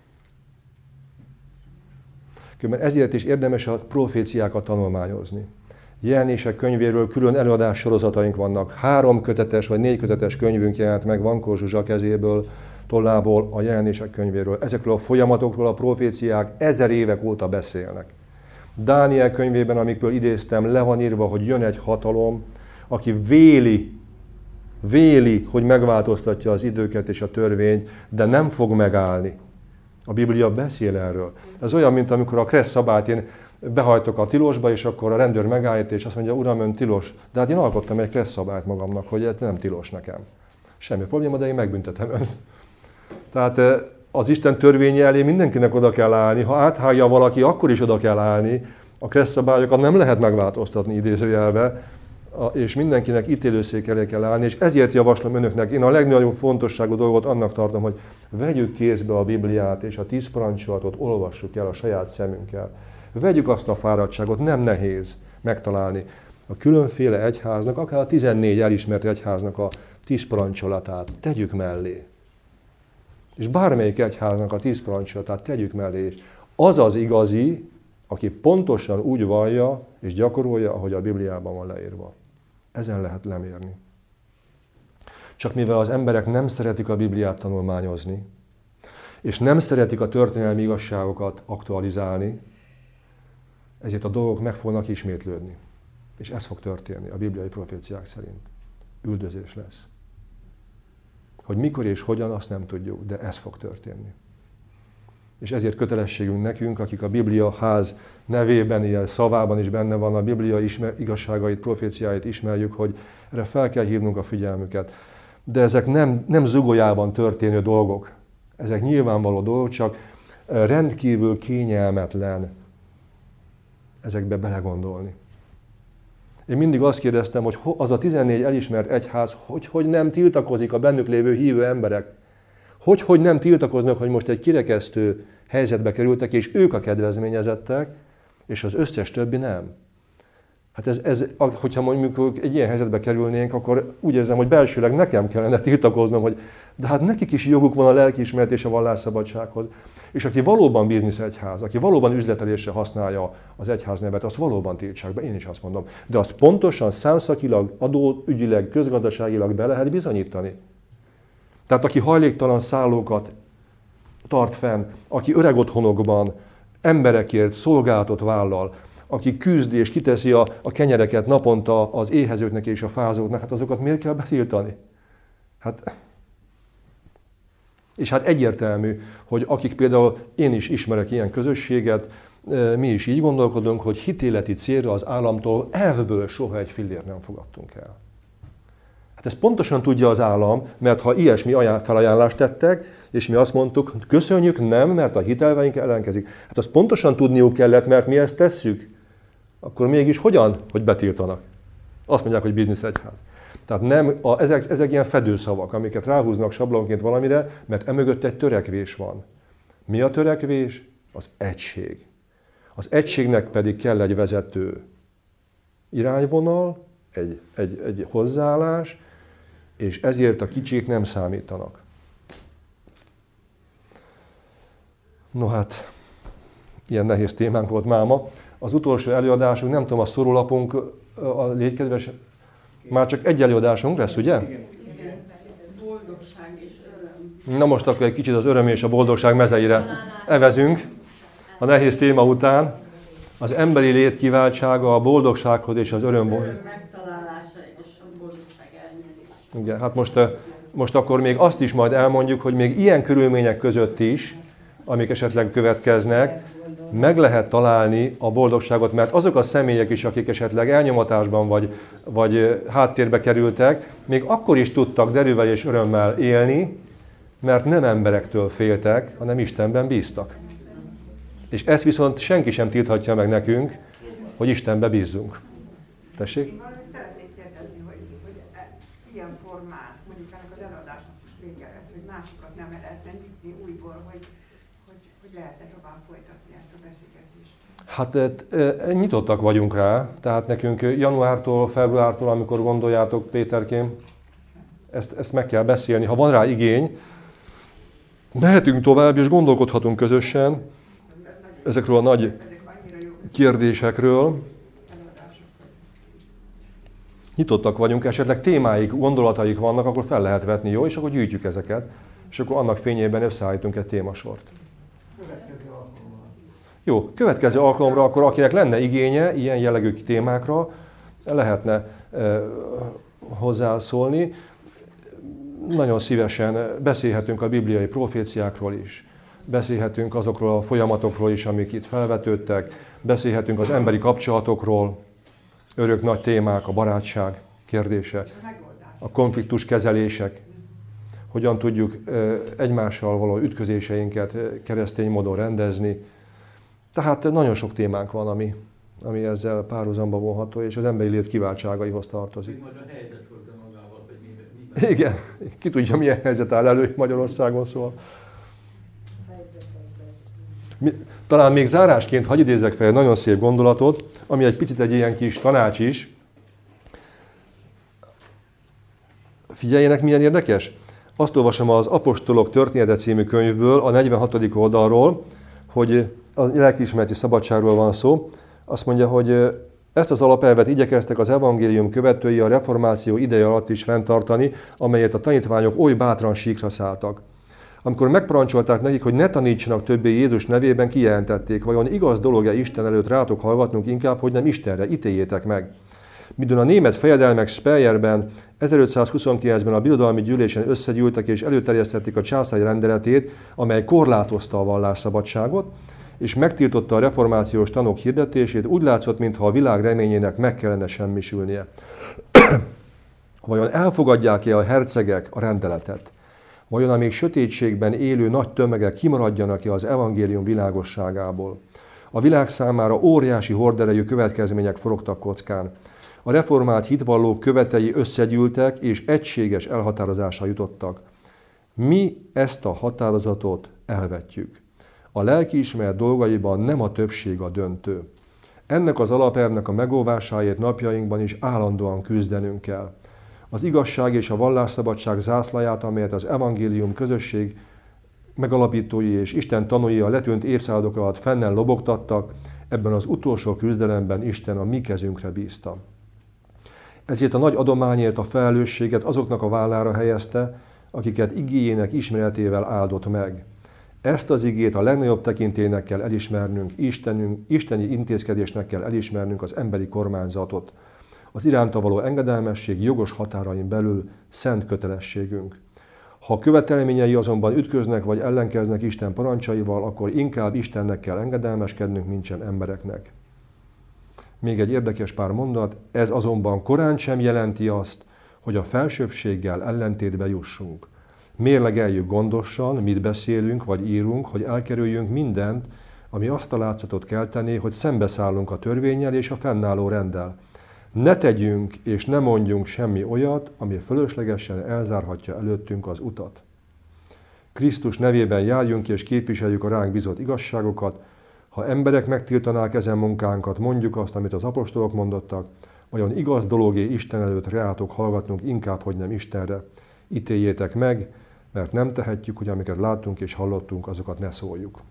Különben ezért is érdemes a proféciákat tanulmányozni. Jelenések könyvéről külön előadás sorozataink vannak. Három kötetes vagy négy kötetes könyvünk jelent meg Vankó Zsuzsa kezéből, tollából a Jelenések könyvéről. Ezekről a folyamatokról a proféciák ezer évek óta beszélnek. Dániel könyvében, amikből idéztem, le van írva, hogy jön egy hatalom, aki véli, véli, hogy megváltoztatja az időket és a törvényt, de nem fog megállni. A Biblia beszél erről. Ez olyan, mint amikor a kressz szabályt én behajtok a tilosba, és akkor a rendőr megállít, és azt mondja, uram, ön tilos. De hát én alkottam egy kressz szabályt magamnak, hogy ez nem tilos nekem. Semmi probléma, de én megbüntetem önt. Tehát az Isten törvénye elé mindenkinek oda kell állni. Ha áthágja valaki, akkor is oda kell állni. A kressz szabályokat nem lehet megváltoztatni idézőjelbe, és mindenkinek ítélőszék elé kell állni, és ezért javaslom önöknek, én a legnagyobb fontosságú dolgot annak tartom, hogy vegyük kézbe a Bibliát, és a tíz parancsolatot olvassuk el a saját szemünkkel. Vegyük azt a fáradtságot, nem nehéz megtalálni a különféle egyháznak, akár a tizennégy elismert egyháznak a tíz parancsolatát tegyük mellé. És bármelyik egyháznak a tíz parancsolatát tegyük mellé, és az az igazi, aki pontosan úgy vallja és gyakorolja, ahogy a Bibliában van leírva. Ezen lehet lemérni. Csak mivel az emberek nem szeretik a Bibliát tanulmányozni, és nem szeretik a történelmi igazságokat aktualizálni, ezért a dolgok meg fognak ismétlődni. És ez fog történni a bibliai proféciák szerint. Üldözés lesz. Hogy mikor és hogyan, azt nem tudjuk, de ez fog történni. És ezért kötelességünk nekünk, akik a Biblia ház nevében, ilyen szavában is benne van, a Biblia ismer, igazságait, proféciáit ismerjük, hogy erre fel kell hívnunk a figyelmüket. De ezek nem, nem zugolyában történő dolgok. Ezek nyilvánvaló dolgok, csak rendkívül kényelmetlen ezekbe belegondolni. Én mindig azt kérdeztem, hogy az a tizennégy elismert egyház, hogy, hogy nem tiltakozik a bennük lévő hívő emberek. Hogy, hogy nem tiltakoznak, hogy most egy kirekesztő helyzetbe kerültek, és ők a kedvezményezettek, és az összes többi nem. Hát ez, ez, hogyha mondjuk egy ilyen helyzetbe kerülnénk, akkor úgy érzem, hogy belsőleg nekem kellene tiltakoznom, hogy de hát nekik is joguk van a lelkiismeret és a vallásszabadsághoz. És aki valóban biznisz egyház, aki valóban üzletelésre használja az egyház nevet, azt valóban tiltsák be, én is azt mondom. De azt pontosan számszakilag, adóügyileg, közgazdaságilag be lehet bizonyítani. Tehát aki hajléktalan szállókat tart fenn, aki öreg otthonokban emberekért szolgálatot vállal, aki küzd és kiteszi a, a kenyereket naponta az éhezőknek és a fázóknak, hát azokat miért kell betiltani? Hát, és hát egyértelmű, hogy akik például, én is ismerek ilyen közösséget, mi is így gondolkodunk, hogy hitéleti célra az államtól elvből soha egy fillért nem fogadtunk el. Hát ezt pontosan tudja az állam, mert ha ilyesmi felajánlást tettek, és mi azt mondtuk, köszönjük, nem, mert a hitelveink ellenkezik. Hát azt pontosan tudniuk kellett, mert mi ezt tesszük. Akkor mégis hogyan, hogy betiltanak? Azt mondják, hogy biznisz egyház. Tehát nem, a, ezek, ezek ilyen fedőszavak, amiket ráhúznak sablonként valamire, mert emögött egy törekvés van. Mi a törekvés? Az egység. Az egységnek pedig kell egy vezető irányvonal, egy, egy, egy hozzáállás, és ezért a kicsik nem számítanak. No hát, ilyen nehéz témánk volt máma. Az utolsó előadásunk, nem tudom, a szórólapunk, a légy kedves, már csak egy előadásunk lesz, ugye? Igen. Boldogság és öröm. Na most akkor egy kicsit az öröm és a boldogság mezeire evezünk a nehéz téma után. Az emberi lét kiváltsága a boldogsághoz és az öröm. Öröm megtalálása és a boldogság elnyelése. Igen, hát most, most akkor még azt is majd elmondjuk, hogy még ilyen körülmények között is, amik esetleg következnek, meg lehet találni a boldogságot, mert azok a személyek is, akik esetleg elnyomatásban vagy, vagy háttérbe kerültek, még akkor is tudtak derűvel és örömmel élni, mert nem emberektől féltek, hanem Istenben bíztak. És ezt viszont senki sem tilthatja meg nekünk, hogy Istenbe bízzunk. Tessék? Én valamit szeretnék kérdezni, hogy, hogy ilyen formán, mondjuk ennek az előadásnak is vége lesz, hogy másikat nem lehetne nyitni újból, hogy, hogy, hogy lehetne tovább folytatni ezt a beszélgetést. Hát e, nyitottak vagyunk rá, tehát nekünk januártól, februártól, amikor gondoljátok, Péterkém, ezt, ezt meg kell beszélni. Ha van rá igény, mehetünk tovább, és gondolkodhatunk közösen ezekről a nagy kérdésekről. Nyitottak vagyunk, esetleg témáik, gondolataik vannak, akkor fel lehet vetni, jó? És akkor gyűjtjük ezeket, és akkor annak fényében összeállítunk egy témasort. Következő alkalommal. Jó, következő alkalomra akkor akinek lenne igénye ilyen jellegű témákra, lehetne e, hozzászólni. Nagyon szívesen beszélhetünk a bibliai proféciákról is. Beszélhetünk azokról a folyamatokról is, amik itt felvetődtek. Beszélhetünk az emberi kapcsolatokról. Örök nagy témák, a barátság kérdése, a konfliktus kezelések. Hogyan tudjuk egymással való ütközéseinket keresztény módon rendezni. Tehát nagyon sok témánk van, ami, ami ezzel párhuzamba vonható, és az emberi lét kiváltságaihoz tartozik. Majd a helyzet hozza magával, hogy mi, mi Igen, ki tudja, milyen helyzet áll elő Magyarországon, szóval. Talán még zárásként hadd idézzek fel egy nagyon szép gondolatot, ami egy picit egy ilyen kis tanács is. Figyeljenek, milyen érdekes! Azt olvasom az Apostolok története című könyvből, a negyvenhatodik oldalról, hogy a lelkiismereti szabadságról van szó. Azt mondja, hogy ezt az alapelvet igyekeztek az evangélium követői a reformáció ideje alatt is fenntartani, amelyet a tanítványok oly bátran síkra szálltak. Amikor megparancsolták nekik, hogy ne tanítsanak többé Jézus nevében, kijelentették, vajon igaz dolog-e Isten előtt rátok hallgatnunk inkább, hogy nem Istenre, ítéljétek meg. Midőn a német fejedelmek Speyerben ezerötszázhuszonkilencben a birodalmi gyűlésen összegyűltek és előterjesztették a császári rendeletét, amely korlátozta a vallásszabadságot, és megtiltotta a reformációs tanok hirdetését, úgy látszott, mintha a világ reményének meg kellene semmisülnie. Vajon elfogadják-e a hercegek a rendeletet? Vajon a még sötétségben élő nagy tömegek kimaradjanak-e az evangélium világosságából? A világ számára óriási horderejű következmények forogtak kockán. A reformált hitvallók követei összegyűltek és egységes elhatározásra jutottak. Mi ezt a határozatot elvetjük. A lelkiismeret dolgaiban nem a többség a döntő. Ennek az alapelvnek a megóvásáért napjainkban is állandóan küzdenünk kell. Az igazság és a vallásszabadság zászlaját, amelyet az evangélium közösség megalapítói és Isten tanúi a letűnt évszázadok alatt fennen lobogtattak, ebben az utolsó küzdelemben Isten a mi kezünkre bízta. Ezért a nagy adományért a felelősséget azoknak a vállára helyezte, akiket igéjének ismeretével áldott meg. Ezt az igét a legnagyobb tekintélynek kell elismernünk, Istenünk, isteni intézkedésnek kell elismernünk az emberi kormányzatot. Az iránta való engedelmesség jogos határain belül szent kötelességünk. Ha a követelményei azonban ütköznek vagy ellenkeznek Isten parancsaival, akkor inkább Istennek kell engedelmeskednünk, mintsem embereknek. Még egy érdekes pár mondat, ez azonban korán sem jelenti azt, hogy a felsőbbséggel ellentétbe jussunk. Mérlegeljük gondosan, mit beszélünk vagy írunk, hogy elkerüljünk mindent, ami azt a látszatot keltené, hogy szembeszállunk a törvénnyel és a fennálló renddel. Ne tegyünk és ne mondjunk semmi olyat, ami fölöslegesen elzárhatja előttünk az utat. Krisztus nevében járjunk és képviseljük a ránk bízott igazságokat. Ha emberek megtiltanák ezen munkánkat, mondjuk azt, amit az apostolok mondottak, vajon igaz dologé Isten előtt reátok hallgatnunk inkább, hogy nem Istenre. Ítéljétek meg, mert nem tehetjük, hogy amiket láttunk és hallottunk, azokat ne szóljuk.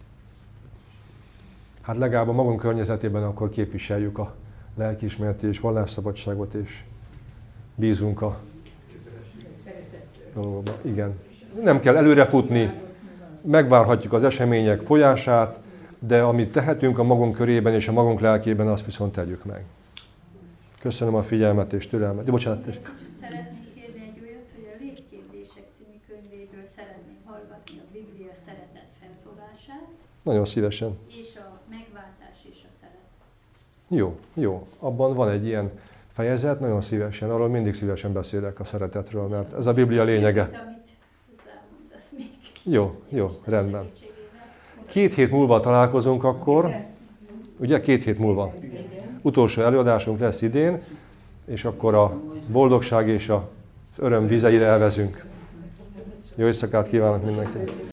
Hát legalább a magunk környezetében akkor képviseljük a lelkiismereti és vallásszabadságot, és bízunk a dolgokba. Igen. Nem kell előrefutni, megvárhatjuk az események folyását, de amit tehetünk a magunk körében és a magunk lelkében, azt viszont tegyük meg. Köszönöm a figyelmet és türelmet. De bocsánat. Szeretnék kérni egy olyat, hogy a Létkérdések című könyvéből szeretném hallgatni a Biblia szeretet felfogását. Nagyon szívesen. És a megváltás és a szeretet. Jó, jó. Abban van egy ilyen fejezet, nagyon szívesen. Arról mindig szívesen beszélek a szeretetről, mert ez a Biblia lényege. Amit még. Jó, jó, rendben. Két hét múlva találkozunk akkor. Ugye, két hét múlva. Utolsó előadásunk lesz idén, és akkor a boldogság és az öröm vizeire elvezünk. Jó éjszakát kívánok mindenkinek!